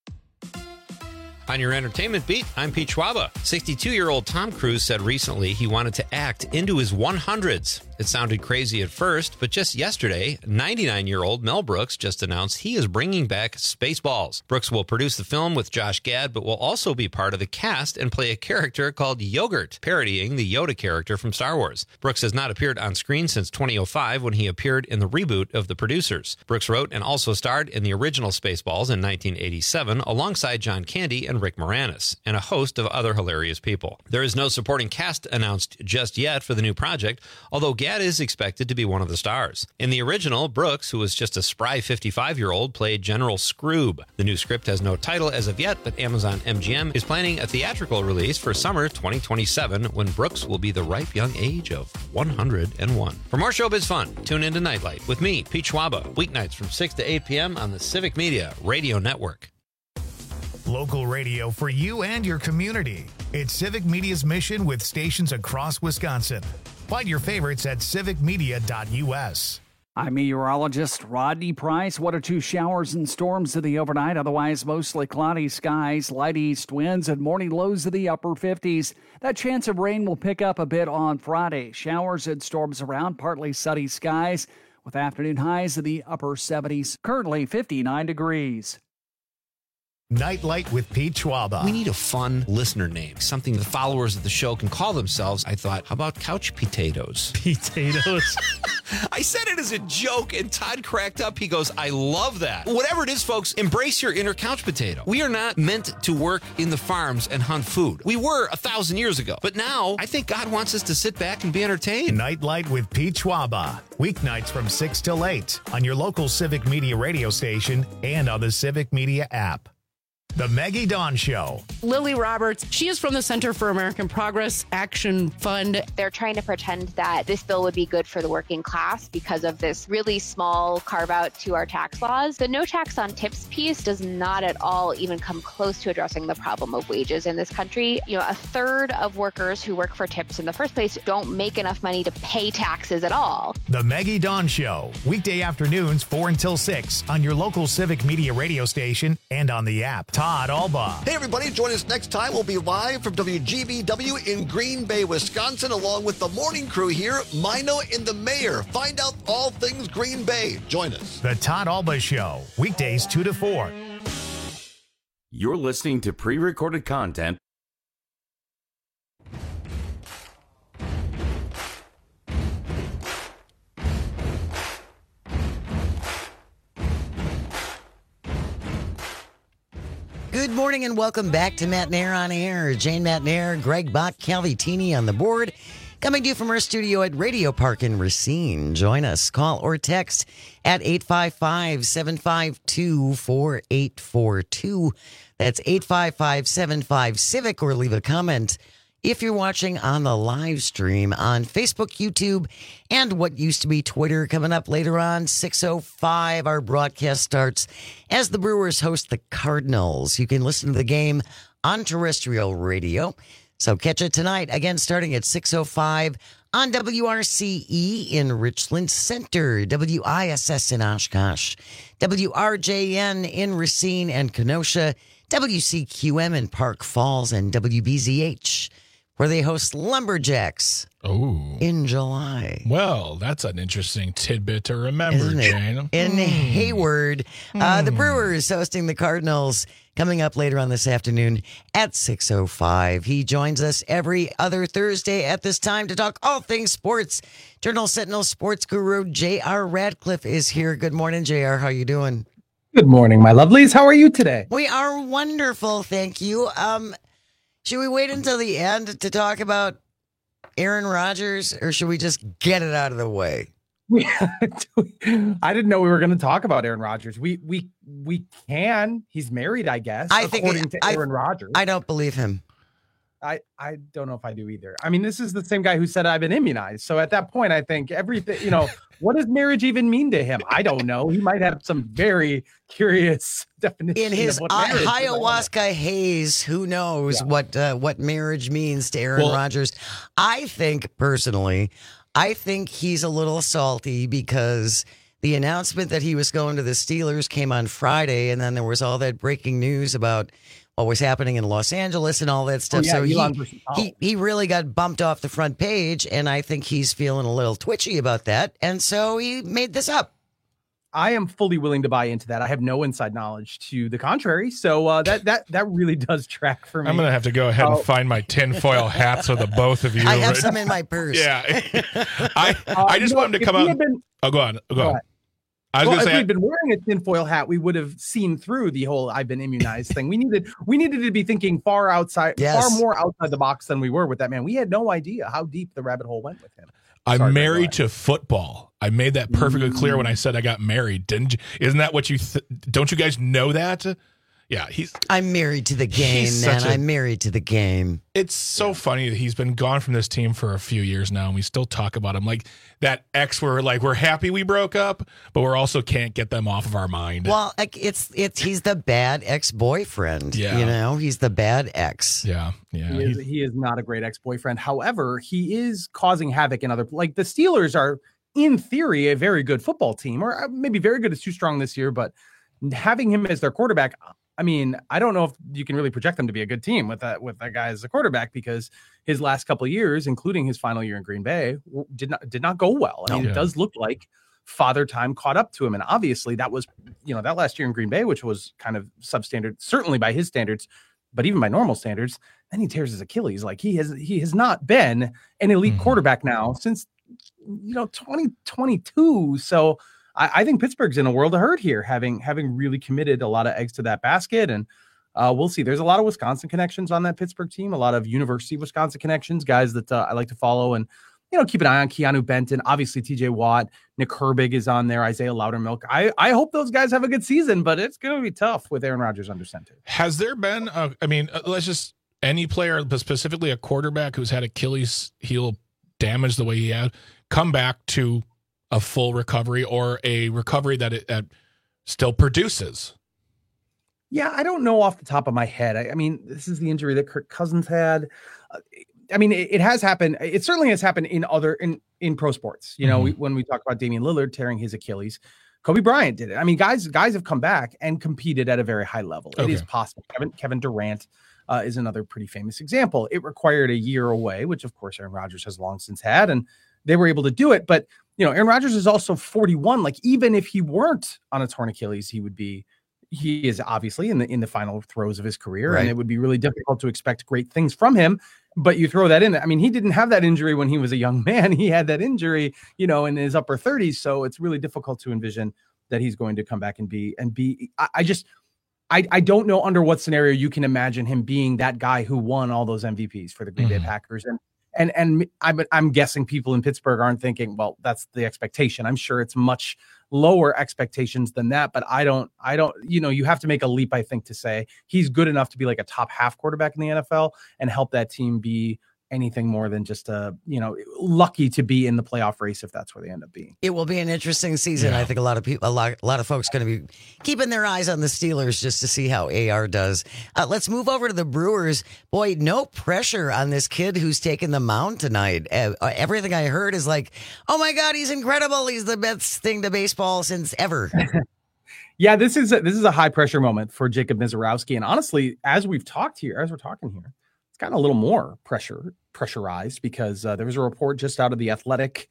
[SPEAKER 15] On your entertainment beat, I'm Pete Schwaba. 62-year-old Tom Cruise said recently he wanted to act into his 100s. It sounded crazy at first, but just yesterday, 99-year-old Mel Brooks just announced he is bringing back Spaceballs. Brooks will produce the film with Josh Gad, but will also be part of the cast and play a character called Yogurt, parodying the Yoda character from Star Wars. Brooks has not appeared on screen since 2005 when he appeared in the reboot of The Producers. Brooks wrote and also starred in the original Spaceballs in 1987 alongside John Candy and Rick Moranis, and a host of other hilarious people. There is no supporting cast announced just yet for the new project, although Gad is expected to be one of the stars. In the original, Brooks, who was just a spry 55-year-old, played General Scroob. The new script has no title as of yet, but Amazon MGM is planning a theatrical release for summer 2027 when Brooks will be the ripe young age of 101. For more showbiz fun, tune into Nightlight with me, Pete Schwaba, weeknights from 6 to 8 p.m. on the Civic Media Radio Network.
[SPEAKER 1] Local radio for you and your community. It's Civic Media's mission with stations across Wisconsin. Find your favorites at civicmedia.us.
[SPEAKER 14] I'm meteorologist Rodney Price. 1 or 2 showers and storms to the overnight, otherwise mostly cloudy skies, light east winds, and morning lows to the upper 50s. That chance of rain will pick up a bit on Friday. Showers and storms around, partly sunny skies, with afternoon highs in the upper 70s. Currently 59 degrees.
[SPEAKER 1] Nightlight with Pete Schwaba.
[SPEAKER 15] We need a fun listener name, something the followers of the show can call themselves. I thought, how about couch potatoes?
[SPEAKER 21] Potatoes?
[SPEAKER 15] I said it as a joke, and Todd cracked up. He goes, I love that. Whatever it is, folks, embrace your inner couch potato. We are not meant to work in the farms and hunt food. We were 1,000 years ago. But now, I think God wants us to sit back and be entertained.
[SPEAKER 1] Nightlight with Pete Schwaba. Weeknights from 6 till 8 on your local Civic Media radio station and on the Civic Media app. The Maggie Dawn Show.
[SPEAKER 13] Lily Roberts, she is from the Center for American Progress Action Fund.
[SPEAKER 27] They're trying to pretend that this bill would be good for the working class because of this really small carve out to our tax laws. The no tax on tips piece does not at all even come close to addressing the problem of wages in this country. You know, 1/3 of workers who work for tips in the first place don't make enough money to pay taxes at all.
[SPEAKER 1] The Maggie Dawn Show. Weekday afternoons 4 until 6 on your local Civic Media radio station and on the app. Todd Alba.
[SPEAKER 8] Hey, everybody. Join us next time. We'll be live from WGBW in Green Bay, Wisconsin, along with the morning crew here, Mino and the mayor. Find out all things Green Bay. Join us.
[SPEAKER 1] The Todd Alba Show. Weekdays 2 to 4.
[SPEAKER 19] You're listening to pre-recorded content.
[SPEAKER 20] Good morning and welcome back to Matt Nair on Air. Jane Matt Nair, Greg Bach, Calvi-Tini on the board. Coming to you from our studio at Radio Park in Racine. Join us. Call or text at 855-752-4842. That's 855-75-CIVIC, or leave a comment if you're watching on the live stream on Facebook, YouTube, and what used to be Twitter. Coming up later on, 6:05, our broadcast starts as the Brewers host the Cardinals. You can listen to the game on terrestrial radio. So catch it tonight, again, starting at 6:05 on WRCE in Richland Center, WISS in Oshkosh, WRJN in Racine and Kenosha, WCQM in Park Falls, and WBZH, where they host Lumberjacks in July.
[SPEAKER 21] Well, that's an interesting tidbit to remember, Jane.
[SPEAKER 20] In Hayward, the Brewers hosting the Cardinals coming up later on this afternoon at 6:05. He joins us every other Thursday at this time to talk all things sports. Journal Sentinel sports guru J.R. Radcliffe is here. Good morning, J.R. How you doing?
[SPEAKER 2] Good morning, my lovelies. How are you today?
[SPEAKER 20] We are wonderful, thank you. Should we wait until the end to talk about Aaron Rodgers, or should we just get it out of the way?
[SPEAKER 2] I didn't know we were going to talk about Aaron Rodgers. We can. He's married, I guess. According to Aaron Rodgers.
[SPEAKER 20] I don't believe him.
[SPEAKER 2] I don't know if I do either. I mean, this is the same guy who said I've been immunized. So at that point, I think everything, what does marriage even mean to him? I don't know. He might have some very curious definition.
[SPEAKER 20] In his ayahuasca haze, who knows what marriage means to Aaron Rodgers. I think he's a little salty because the announcement that he was going to the Steelers came on Friday, and then there was all that breaking news about what was happening in Los Angeles and all that stuff. He really got bumped off the front page, and I think he's feeling a little twitchy about that, and so he made this up.
[SPEAKER 2] I am fully willing to buy into that. I have no inside knowledge to the contrary, so that really does track for me.
[SPEAKER 21] I'm going to have to go ahead and find my tinfoil hats of the both of you.
[SPEAKER 20] I have some in my purse.
[SPEAKER 21] Yeah. I just wanted to come out. Go on.
[SPEAKER 2] If we'd been wearing a tinfoil hat, we would have seen through the whole "I've been immunized" thing. We needed to be thinking far more outside the box than we were with that man. We had no idea how deep the rabbit hole went with him.
[SPEAKER 21] I'm married to football. I made that perfectly clear when I said I got married. Didn't you? Isn't that what you? Don't you guys know that? Yeah,
[SPEAKER 20] I'm married to the game, man. I'm married to the game.
[SPEAKER 21] It's so funny that he's been gone from this team for a few years now, and we still talk about him like that ex. We're happy we broke up, but we're also can't get them off of our mind.
[SPEAKER 20] Well, he's the bad ex-boyfriend. Yeah, he's the bad ex.
[SPEAKER 21] Yeah.
[SPEAKER 2] He is not a great ex-boyfriend. However, he is causing havoc in other. Like the Steelers are, in theory, a very good football team, or maybe very good is too strong this year, but having him as their quarterback. I mean, I don't know if you can really project them to be a good team with that guy as a quarterback, because his last couple of years, including his final year in Green Bay, did not go well. I mean, it does look like father time caught up to him, and obviously that was that last year in Green Bay, which was kind of substandard, certainly by his standards, but even by normal standards. Then he tears his Achilles. Like he has not been an elite quarterback now since 2022. So. I think Pittsburgh's in a world of hurt here, having really committed a lot of eggs to that basket. And we'll see. There's a lot of Wisconsin connections on that Pittsburgh team, a lot of University of Wisconsin connections, guys that I like to follow and, keep an eye on. Keanu Benton, obviously TJ Watt, Nick Herbig is on there, Isaiah Loudermilk. I hope those guys have a good season, but it's going to be tough with Aaron Rodgers under center.
[SPEAKER 21] Has there been, let's just, any player, but specifically a quarterback who's had Achilles heel damage the way he had, come back to a full recovery or a recovery that it still produces?
[SPEAKER 2] Yeah, I don't know off the top of my head. I mean, this is the injury that Kirk Cousins had. It has happened. It certainly has happened in pro sports. When we talk about Damian Lillard tearing his Achilles, Kobe Bryant did it. I mean, guys have come back and competed at a very high level. Okay. It is possible. Kevin Durant is another pretty famous example. It required a year away, which of course Aaron Rodgers has long since had, and they were able to do it. But Aaron Rodgers is also 41. Like, even if he weren't on a torn Achilles, he would be He is obviously in the final throes of his career,
[SPEAKER 20] Right.
[SPEAKER 2] and it would be really difficult to expect great things from him. But you throw that in. I mean, he didn't have that injury when he was a young man. He had that injury, in his upper 30s. So it's really difficult to envision that he's going to come back and be. I don't know under what scenario you can imagine him being that guy who won all those MVPs for the Green Bay Packers. And I'm guessing people in Pittsburgh aren't thinking, well, that's the expectation. I'm sure it's much lower expectations than that, but I don't, you have to make a leap, I think, to say he's good enough to be like a top half quarterback in the NFL and help that team be anything more than just lucky to be in the playoff race if that's where they end up being.
[SPEAKER 20] It will be an interesting season. I think a lot of folks going to be keeping their eyes on the Steelers just to see how AR does. Let's move over to the Brewers. Boy, no pressure on this kid who's taken the mound tonight. Everything I heard is like, oh my God, he's incredible. He's the best thing to baseball since ever.
[SPEAKER 2] Yeah, this is a high pressure moment for Jacob Misiorowski. And honestly, as we're talking here, it's gotten a little more pressurized because there was a report just out of The Athletic,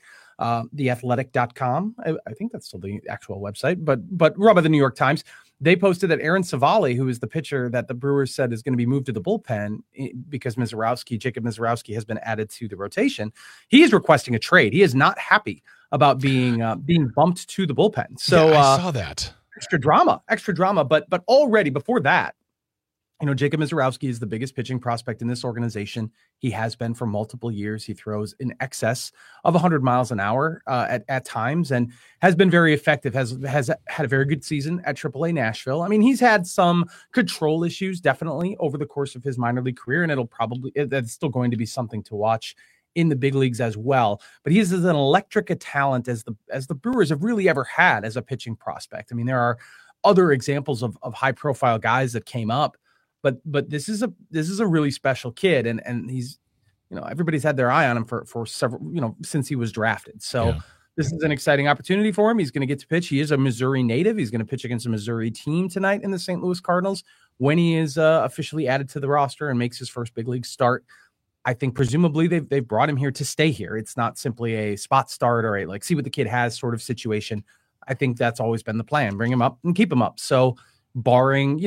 [SPEAKER 2] theathletic.com. I think that's still the actual website, but run by the New York Times. They posted that Aaron Savali, who is the pitcher that the Brewers said is going to be moved to the bullpen because Jacob Misiorowski has been added to the rotation. He is requesting a trade. He is not happy about being bumped to the bullpen. So
[SPEAKER 21] I saw that.
[SPEAKER 2] Extra drama. But already before that, Jacob Misiorowski is the biggest pitching prospect in this organization. He has been for multiple years. He throws in excess of 100 miles an hour at times and has been very effective, has had a very good season at AAA Nashville. I mean, he's had some control issues definitely over the course of his minor league career, and that's still going to be something to watch in the big leagues as well. But he is as an electric a talent as the Brewers have really ever had as a pitching prospect. I mean, there are other examples of high profile guys that came up. But this is a really special kid, and he's, everybody's had their eye on him for several, since he was drafted. So This is an exciting opportunity for him. He's going to get to pitch. He is a Missouri native. He's going to pitch against a Missouri team tonight in the St. Louis Cardinals when he is officially added to the roster and makes his first big league start. I think presumably they've brought him here to stay here. It's not simply a spot start or a see what the kid has sort of situation. I think that's always been the plan. Bring him up and keep him up. So barring,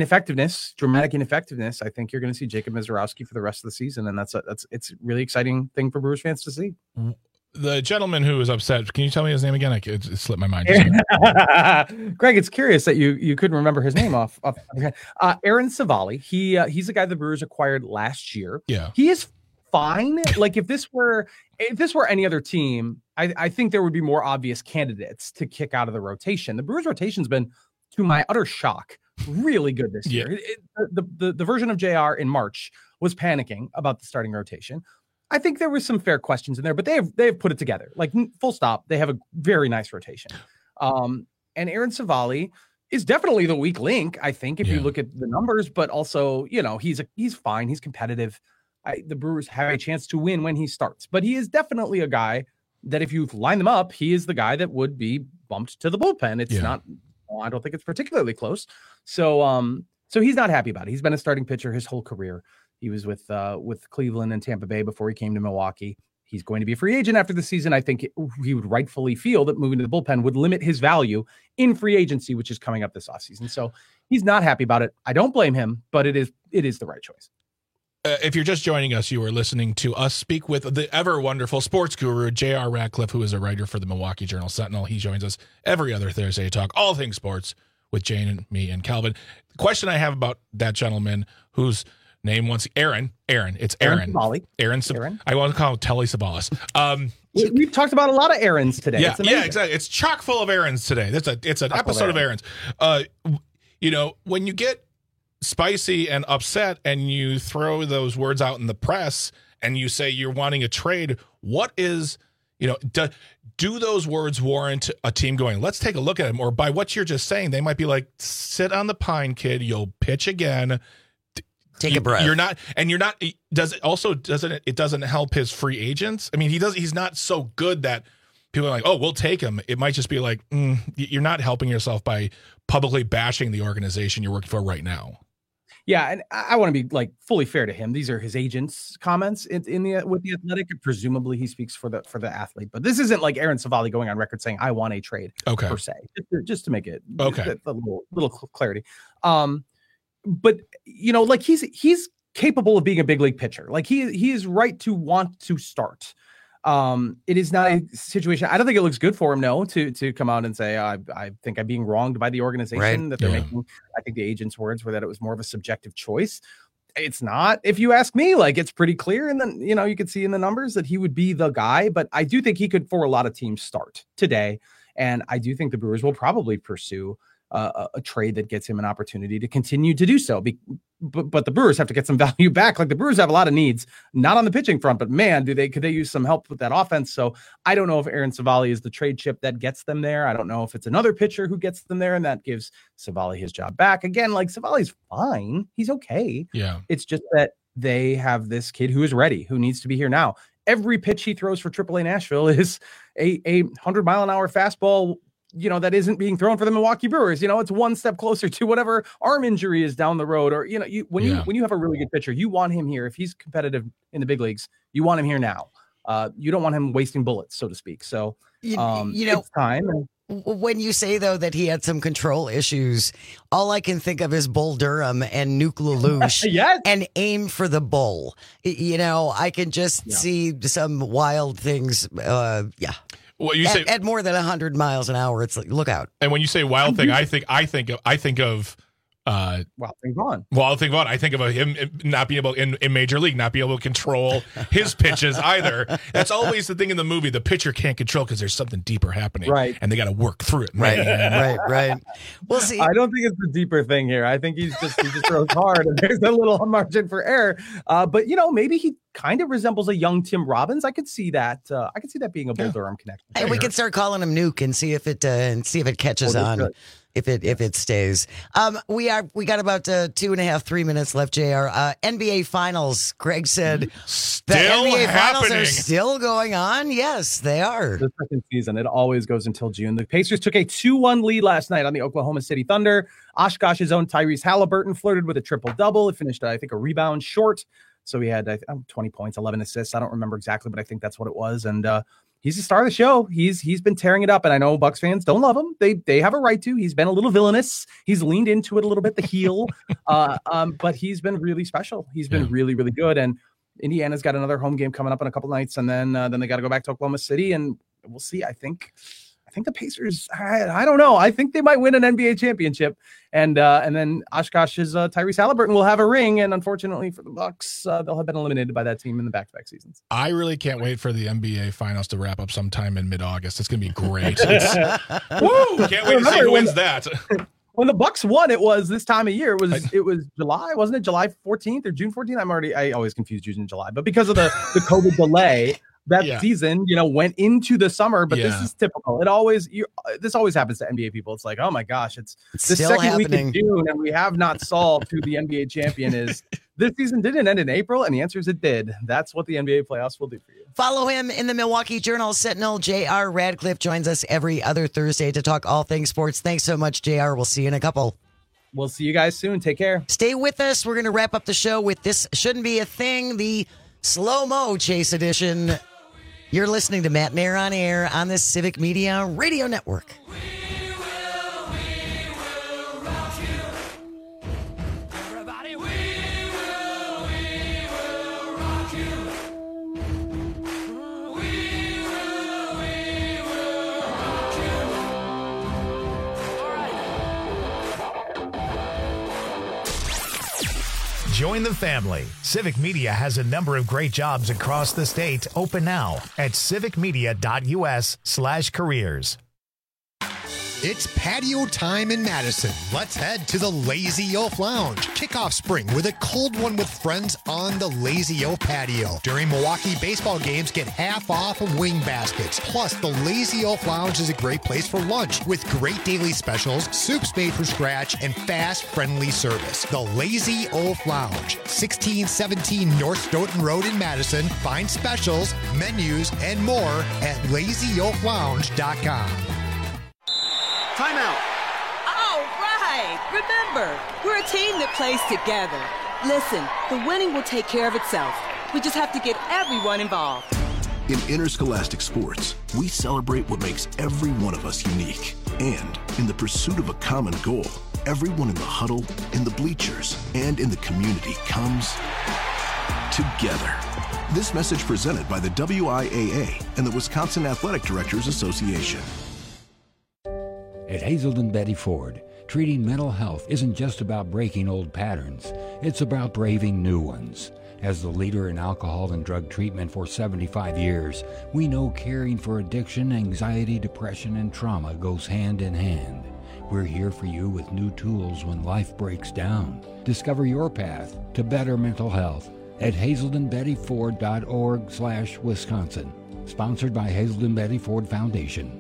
[SPEAKER 2] dramatic ineffectiveness, I think you're going to see Jacob Misiorowski for the rest of the season. And it's a really exciting thing for Brewers fans to see.
[SPEAKER 21] The gentleman who was upset, can you tell me his name again? It slipped my mind.
[SPEAKER 2] Greg, it's curious that you couldn't remember his name off. Aaron Savali. He's a guy the Brewers acquired last year.
[SPEAKER 21] Yeah.
[SPEAKER 2] He is fine. Like if this were any other team, I think there would be more obvious candidates to kick out of the rotation. The Brewers rotation's been, to my utter shock, really good this year. The version of JR in March was panicking about the starting rotation. I think there were some fair questions in there, but they have put it together. Like full stop. They have a very nice rotation. And Aaron Savali is definitely the weak link, I think, if you look at the numbers, but also, he's fine. He's competitive. The Brewers have a chance to win when he starts, but he is definitely a guy that if you line them up, he is the guy that would be bumped to the bullpen. It's not, I don't think it's particularly close. So he's not happy about it. He's been a starting pitcher his whole career. He was with Cleveland and Tampa Bay before he came to Milwaukee. He's going to be a free agent after the season. I think he would rightfully feel that moving to the bullpen would limit his value in free agency, which is coming up this offseason. So he's not happy about it. I don't blame him, but it is the right choice.
[SPEAKER 21] If you're just joining us, you are listening to us speak with the ever wonderful sports guru, J.R. Radcliffe, who is a writer for the Milwaukee Journal-Sentinel. He joins us every other Thursday to talk all things sports with Jane and me and Calvin. The question I have about that gentleman whose name Aaron. It's Aaron. Aaron. I want to call him Telly Savalas.
[SPEAKER 2] We've talked about a lot of Aarons today.
[SPEAKER 21] Yeah, exactly. It's chock full of Aarons today. It's an episode of Aarons. When you get spicy and upset and you throw those words out in the press and you say you're wanting a trade, what is, do those words warrant a team going, let's take a look at him? Or by what you're just saying, they might be like, sit on the pine, kid. You'll pitch again.
[SPEAKER 20] Take a breath.
[SPEAKER 21] It doesn't help his free agents. I mean, he's not so good that people are like, oh, we'll take him. It might just be like, you're not helping yourself by publicly bashing the organization you're working for right now.
[SPEAKER 2] Yeah, and I want to be like fully fair to him. These are his agent's comments with the Athletic. Presumably, he speaks for the athlete. But this isn't like Aaron Savali going on record saying I want a trade per se. Just to make it a little clarity. But like he's capable of being a big league pitcher. Like he is right to want to start. It is not a situation. I don't think it looks good for him, to come out and say, I think I'm being wronged by the organization that they're making. I think the agent's words were that it was more of a subjective choice. It's not, if you ask me. Like, it's pretty clear. And then, you could see in the numbers that he would be the guy, but I do think he could, for a lot of teams, start today. And I do think the Brewers will probably pursue a trade that gets him an opportunity to continue to do so. But the Brewers have to get some value back. Like, the Brewers have a lot of needs, not on the pitching front, but man, could they use some help with that offense? So I don't know if Aaron Savali is the trade chip that gets them there. I don't know if it's another pitcher who gets them there and that gives Savali his job back. Again, like, Savali's fine. He's okay. Yeah. It's just that they have this kid who is ready, who needs to be here now. Every pitch he throws for AAA Nashville is a 100-mile-an-hour fastball, that isn't being thrown for the Milwaukee Brewers. It's one step closer to whatever arm injury is down the road. Or, when you have a really good pitcher, you want him here. If he's competitive in the big leagues, you want him here now. You don't want him wasting bullets, so to speak. So, it's time.
[SPEAKER 20] When you say, though, that he had some control issues, all I can think of is Bull Durham and Nuke LaLoosh
[SPEAKER 2] yes.
[SPEAKER 20] and Aim for the Bull. I can just see some wild things.
[SPEAKER 21] Well, you say
[SPEAKER 20] at more than 100 miles an hour, it's like, look out.
[SPEAKER 21] And when you say wild thing, I think of
[SPEAKER 2] Wild Thing Vaughn.
[SPEAKER 21] I think of him not being able in Major League, not being able to control his pitches either. That's always the thing in the movie. The pitcher can't control because there's something deeper happening,
[SPEAKER 2] right?
[SPEAKER 21] And they got to work through it,
[SPEAKER 20] right. We'll see.
[SPEAKER 2] I don't think it's the deeper thing here. I think he just throws hard, and there's a little margin for error. But maybe he kind of resembles a young Tim Robbins. I could see that. I could see that being a Bull Durham connection.
[SPEAKER 20] And we can start calling him Nuke and see if it catches on. Good. If it stays. We got about 2.5-3 minutes left, JR. NBA Finals, Greg said the NBA Finals are still going on. Yes, they are.
[SPEAKER 2] The second season, it always goes until June. The Pacers took a 2-1 lead last night on the Oklahoma City Thunder. Oshkosh's own Tyrese Halliburton flirted with a triple-double. It finished, I think, a rebound short. So he had 20 points, 11 assists. I don't remember exactly, but I think that's what it was. And he's the star of the show. He's been tearing it up, and I know Bucks fans don't love him. They have a right to. He's been a little villainous. He's leaned into it a little bit, the heel. But he's been really special. He's been really, really good. And Indiana's got another home game coming up in a couple nights, and then they got to go back to Oklahoma City, and we'll see. I think the Pacers. I don't know. I think they might win an NBA championship, and then Oshkosh's Tyrese Halliburton will have a ring. And unfortunately for the Bucks, they'll have been eliminated by that team in the back-to-back seasons.
[SPEAKER 21] I really can't wait for the NBA Finals to wrap up sometime in mid-August. It's going to be great. Woo! Can't wait to see who wins that.
[SPEAKER 2] When the Bucks won, it was this time of year. It was July, wasn't it? July 14th or June 14th? I always confuse June and July, but because of the COVID delay. That season, went into the summer, but this is typical. This always happens to NBA people. It's like, oh my gosh, it's the second week of June, and we have not solved who the NBA champion is. This season didn't end in April, and the answer is it did. That's what the NBA playoffs will do for you.
[SPEAKER 20] Follow him in the Milwaukee Journal Sentinel. J.R. Radcliffe joins us every other Thursday to talk all things sports. Thanks so much, J.R. We'll see you in a couple.
[SPEAKER 2] We'll see you guys soon. Take care.
[SPEAKER 20] Stay with us. We're going to wrap up the show with This Shouldn't Be a Thing, the slow-mo chase edition. You're listening to Matt Mayer on Air on the Civic Media Radio Network.
[SPEAKER 1] Join the family. Civic Media has a number of great jobs across the state open now at civicmedia.us/careers.
[SPEAKER 3] It's patio time in Madison. Let's head to the Lazy Oaf Lounge. Kick off spring with a cold one with friends on the Lazy Oaf patio. During Milwaukee baseball games, get half off of wing baskets. Plus, the Lazy Oaf Lounge is a great place for lunch with great daily specials, soups made from scratch, and fast, friendly service. The Lazy Oaf Lounge, 1617 North Stoughton Road in Madison. Find specials, menus, and more at lazyoaflounge.com.
[SPEAKER 4] Timeout.
[SPEAKER 5] All right.
[SPEAKER 4] right. Remember, we're a team that plays together. Listen, the winning will take care of itself. We just have to get everyone involved.
[SPEAKER 5] In interscholastic sports, we celebrate what makes every one of us unique. And in the pursuit of a common goal, everyone in the huddle, in the bleachers, and in the community comes together. This message presented by the WIAA and the Wisconsin Athletic Directors Association.
[SPEAKER 16] At Hazelden Betty Ford, treating mental health isn't just about breaking old patterns. It's about braving new ones. As the leader in alcohol and drug treatment for 75 years, we know caring for addiction, anxiety, depression, and trauma goes hand in hand. We're here for you with new tools when life breaks down. Discover your path to better mental health at hazeldenbettyford.org/Wisconsin. Sponsored by Hazelden Betty Ford Foundation.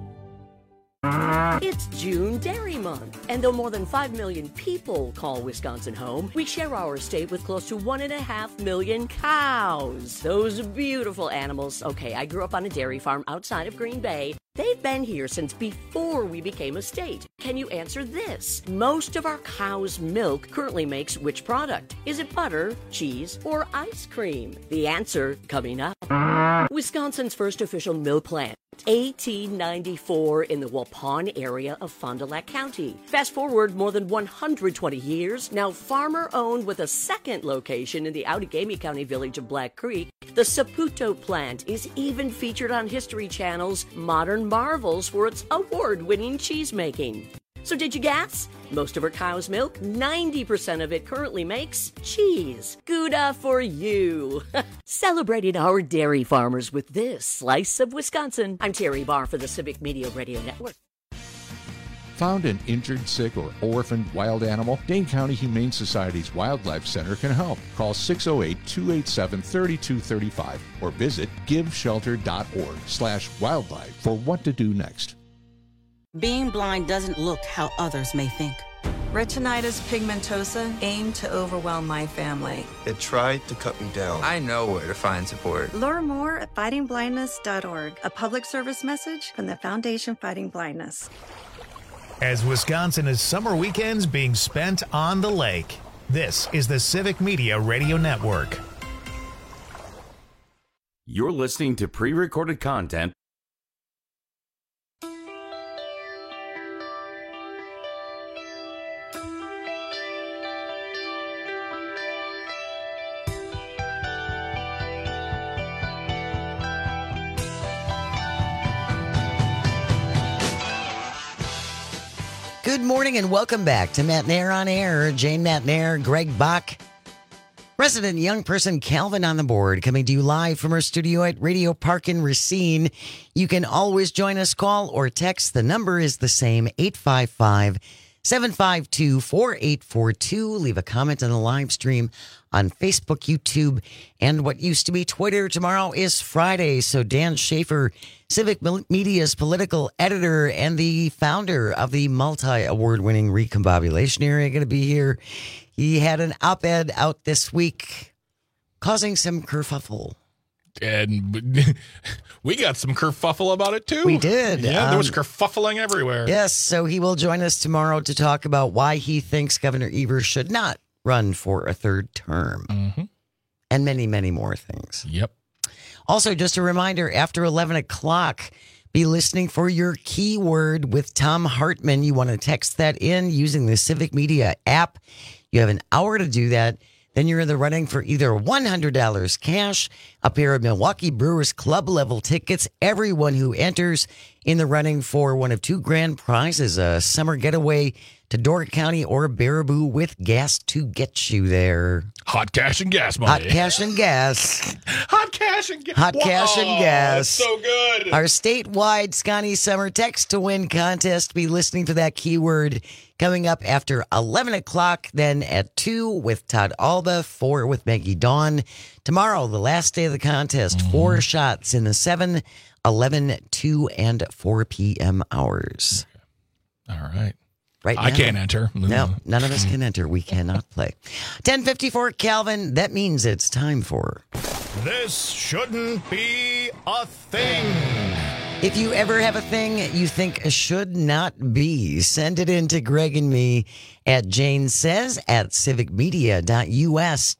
[SPEAKER 17] It's June Dairy Month, and though more than 5 million people call Wisconsin home, we share our state with close to 1.5 million cows. Those beautiful animals. Okay, I grew up on a dairy farm outside of Green Bay. They've been here since before we became a state. Can you answer this? Most of our cow's milk currently makes which product? Is it butter, cheese, or ice cream? The answer coming up. Wisconsin's first official milk plant. 1894 in the Waupun area of Fond du Lac County. Fast forward more than 120 years, now farmer-owned with a second location in the Outagamie County village of Black Creek, the Saputo plant is even featured on History Channel's Modern Marvels for its award-winning cheese-making. So did you guess? Most of our cow's milk, 90% of it currently makes cheese. Gouda for you. Celebrating our dairy farmers with this slice of Wisconsin. I'm Terry Barr for the Civic Media Radio Network.
[SPEAKER 11] Found an injured, sick, or orphaned wild animal? Dane County Humane Society's Wildlife Center can help. Call 608-287-3235 or visit giveshelter.org/wildlife for what to do next.
[SPEAKER 18] Being blind doesn't look how others may think.
[SPEAKER 22] Retinitis pigmentosa aimed to overwhelm my family.
[SPEAKER 23] It tried to cut me down. I know where to find support.
[SPEAKER 22] Learn more at fightingblindness.org, a public service message from the Foundation Fighting Blindness.
[SPEAKER 1] As Wisconsin is summer weekends being spent on the lake, this is the Civic Media Radio Network.
[SPEAKER 19] You're listening to pre-recorded content.
[SPEAKER 20] Good morning and welcome back to Matt Nair on Air. Jane Matt Nair, Greg Bach, resident young person Calvin on the board, coming to you live from our studio at Radio Park in Racine. You can always join us, call or text. The number is the same, 855-752-4842. Leave a comment on the live stream on Facebook, YouTube, and what used to be Twitter. Tomorrow is Friday, so Dan Schaefer, Civic Media's political editor and the founder of the multi-award-winning Recombobulation Area, going to be here. He had an op-ed out this week causing some kerfuffle.
[SPEAKER 21] And we got some kerfuffle about it, too.
[SPEAKER 20] We did.
[SPEAKER 21] Yeah, there was kerfuffling everywhere.
[SPEAKER 20] Yes, so he will join us tomorrow to talk about why he thinks Governor Evers should not run for a third term.
[SPEAKER 21] Mm-hmm.
[SPEAKER 20] And many, many more things.
[SPEAKER 21] Yep.
[SPEAKER 20] Also, just a reminder, after 11 o'clock, be listening for your keyword with Tom Hartman. You want to text that in using the Civic Media app. You have an hour to do that. Then you're in the running for either $100 cash, a pair of Milwaukee Brewers Club level tickets. Everyone who enters in the running for one of 2 grand prizes, a summer getaway to Door County or Baraboo with gas to get you there.
[SPEAKER 21] Hot cash and gas money.
[SPEAKER 20] Hot cash and gas.
[SPEAKER 21] Hot cash and gas.
[SPEAKER 20] Hot cash and gas.
[SPEAKER 21] So good.
[SPEAKER 20] Our statewide Scotty Summer Text to Win contest. Be listening for that keyword coming up after 11 o'clock, then at 2 with Todd Alba, 4 with Maggie Dawn. Tomorrow, the last day of the contest, 4 shots in the 7, 11, 2, and 4 p.m. hours.
[SPEAKER 21] All right.
[SPEAKER 20] Right now,
[SPEAKER 21] I can't enter.
[SPEAKER 20] No, none of us can enter. We cannot play. 10:54, Calvin. That means it's time for...
[SPEAKER 1] This shouldn't be a thing.
[SPEAKER 20] If you ever have a thing you think should not be, send it in to Greg and me at janesays@civicmedia.us.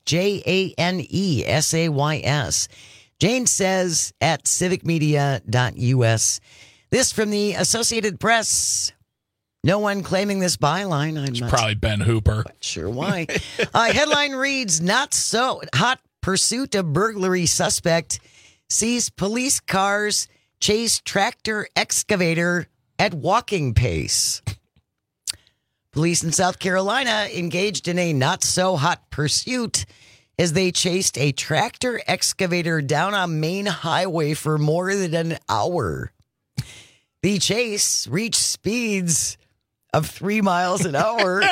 [SPEAKER 20] JANESAYS. Jane Says at civicmedia.us. This from the Associated Press. No one claiming this byline.
[SPEAKER 21] It's probably Ben Hooper.
[SPEAKER 20] Sure why. Headline reads, not so hot pursuit of burglary suspect sees police cars chase tractor excavator at walking pace. Police in South Carolina engaged in a not-so-hot pursuit as they chased a tractor excavator down a main highway for more than an hour. The chase reached speeds of 3 miles an hour.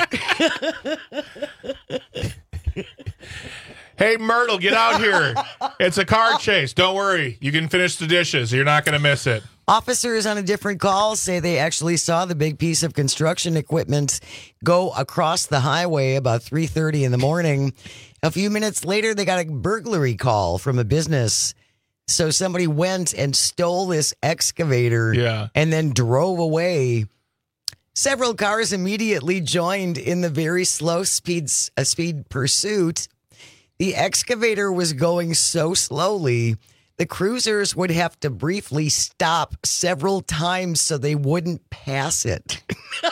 [SPEAKER 21] Hey, Myrtle, get out here. It's a car chase. Don't worry. You can finish the dishes. You're not going to miss it.
[SPEAKER 20] Officers on a different call say they actually saw the big piece of construction equipment go across the highway about 3:30 in the morning. A few minutes later, they got a burglary call from a business. So somebody went and stole this excavator and then drove away. Several cars immediately joined in the very slow speed pursuit. The excavator was going so slowly, the cruisers would have to briefly stop several times so they wouldn't pass it.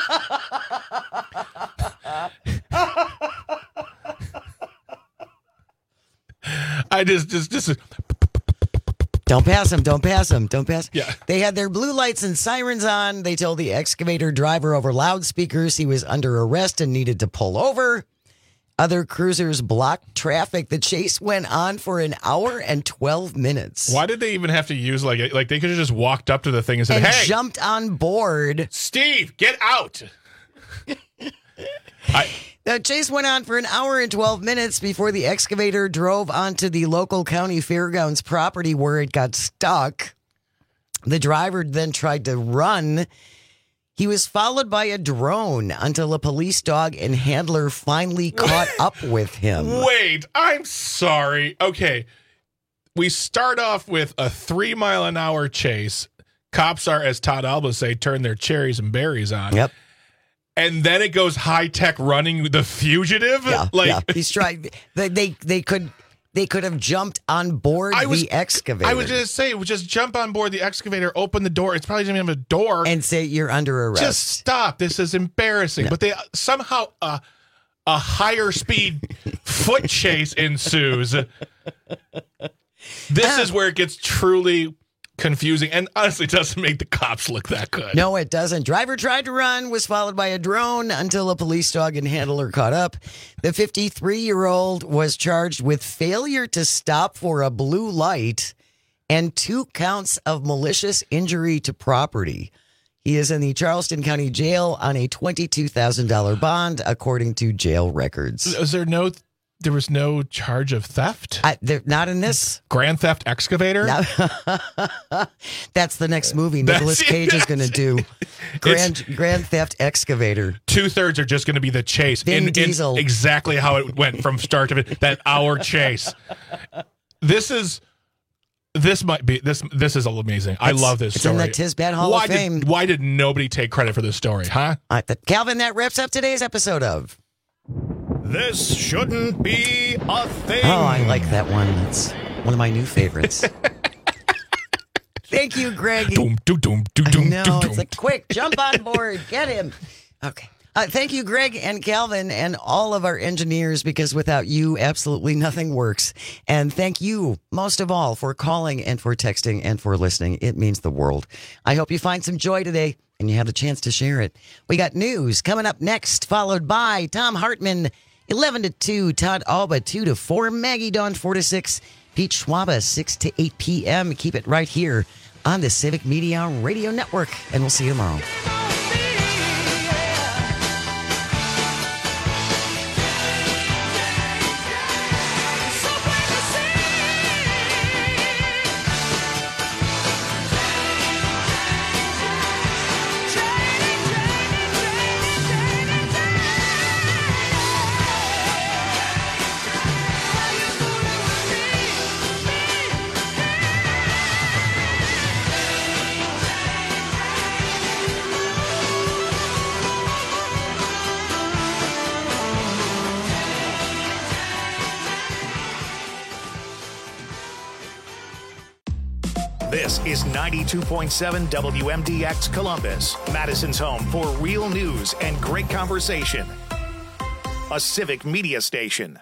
[SPEAKER 21] I just
[SPEAKER 20] Don't pass him. Don't pass him. Don't pass.
[SPEAKER 21] Yeah.
[SPEAKER 20] They had their blue lights and sirens on. They told the excavator driver over loudspeakers he was under arrest and needed to pull over. Other cruisers blocked traffic. The chase went on for an hour and 12 minutes.
[SPEAKER 21] Why did they even have to use like they could have just walked up to the thing and said, "Hey,
[SPEAKER 20] jumped on board.
[SPEAKER 21] Steve, get out."
[SPEAKER 20] The chase went on for an hour and 12 minutes before the excavator drove onto the local county fairgrounds property where it got stuck. The driver then tried to run. He was followed by a drone until a police dog and handler finally caught up with him.
[SPEAKER 21] Wait, I'm sorry. Okay. We start off with a 3 mile an hour chase. Cops are, as Todd Alba say, turn their cherries and berries on.
[SPEAKER 20] Yep.
[SPEAKER 21] And then it goes high tech running the fugitive.
[SPEAKER 20] Yeah. He's trying. They could have jumped on board the excavator.
[SPEAKER 21] I was just saying, just jump on board the excavator, open the door. It's probably going to have a door.
[SPEAKER 20] And say you're under arrest.
[SPEAKER 21] Just stop. This is embarrassing.
[SPEAKER 20] No.
[SPEAKER 21] But they somehow a higher speed foot chase ensues. This is where it gets truly confusing and honestly doesn't make the cops look that good.
[SPEAKER 20] No, it doesn't. Driver tried to run, was followed by a drone until a police dog and handler caught up. The 53-year-old was charged with failure to stop for a blue light and 2 counts of malicious injury to property. He is in the Charleston County Jail on a $22,000 bond, according to jail records.
[SPEAKER 21] There was no charge of theft?
[SPEAKER 20] Not in this.
[SPEAKER 21] Grand Theft Excavator?
[SPEAKER 20] No. That's the next movie Nicolas Cage is going to do. Grand Theft Excavator.
[SPEAKER 21] 2/3 are just going to be the chase.
[SPEAKER 20] Vin Diesel.
[SPEAKER 21] Exactly how it went from start to finish. That hour chase. This is amazing. I love this story.
[SPEAKER 20] It's in the Tisbat Hall of Fame.
[SPEAKER 21] Why did nobody take credit for this story, huh?
[SPEAKER 20] Calvin, that wraps up today's episode of
[SPEAKER 1] This Shouldn't Be a Thing.
[SPEAKER 20] Oh, I like that one. That's one of my new favorites. Thank you, Greg. No, it's like, quick, jump on board. Get him. Okay. Thank you, Greg and Calvin and all of our engineers, because without you, absolutely nothing works. And thank you, most of all, for calling and for texting and for listening. It means the world. I hope you find some joy today and you have a chance to share it. We got news coming up next, followed by Tom Hartman, 11 to 2, Todd Alba, 2 to 4, Maggie Dawn, 4 to 6, Pete Schwaba, 6 to 8 p.m. Keep it right here on the Civic Media Radio Network, and we'll see you tomorrow.
[SPEAKER 1] This is 92.7 WMDX Columbus, Madison's home for real news and great conversation. A civic media station.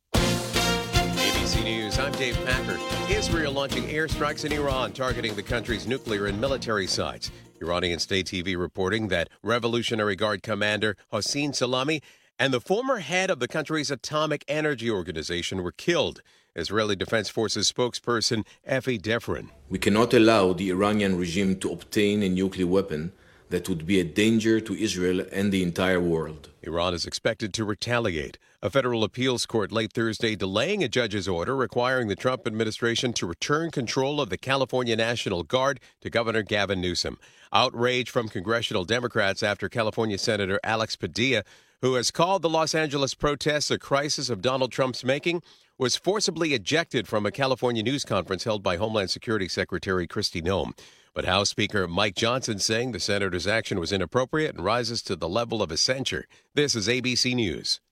[SPEAKER 6] ABC News, I'm Dave Packer. Israel launching airstrikes in Iran, targeting the country's nuclear and military sites. Iranian state TV reporting that Revolutionary Guard commander Hossein Salami and the former head of the country's atomic energy organization were killed. Israeli Defense Forces spokesperson Efi Defrin.
[SPEAKER 7] We cannot allow the Iranian regime to obtain a nuclear weapon that would be a danger to Israel and the entire world.
[SPEAKER 6] Iran is expected to retaliate. A federal appeals court late Thursday delaying a judge's order requiring the Trump administration to return control of the California National Guard to Governor Gavin Newsom. Outrage from congressional Democrats after California Senator Alex Padilla, who has called the Los Angeles protests a crisis of Donald Trump's making, was forcibly ejected from a California news conference held by Homeland Security Secretary Kristi Noem. But House Speaker Mike Johnson saying the senator's action was inappropriate and rises to the level of a censure. This is ABC News.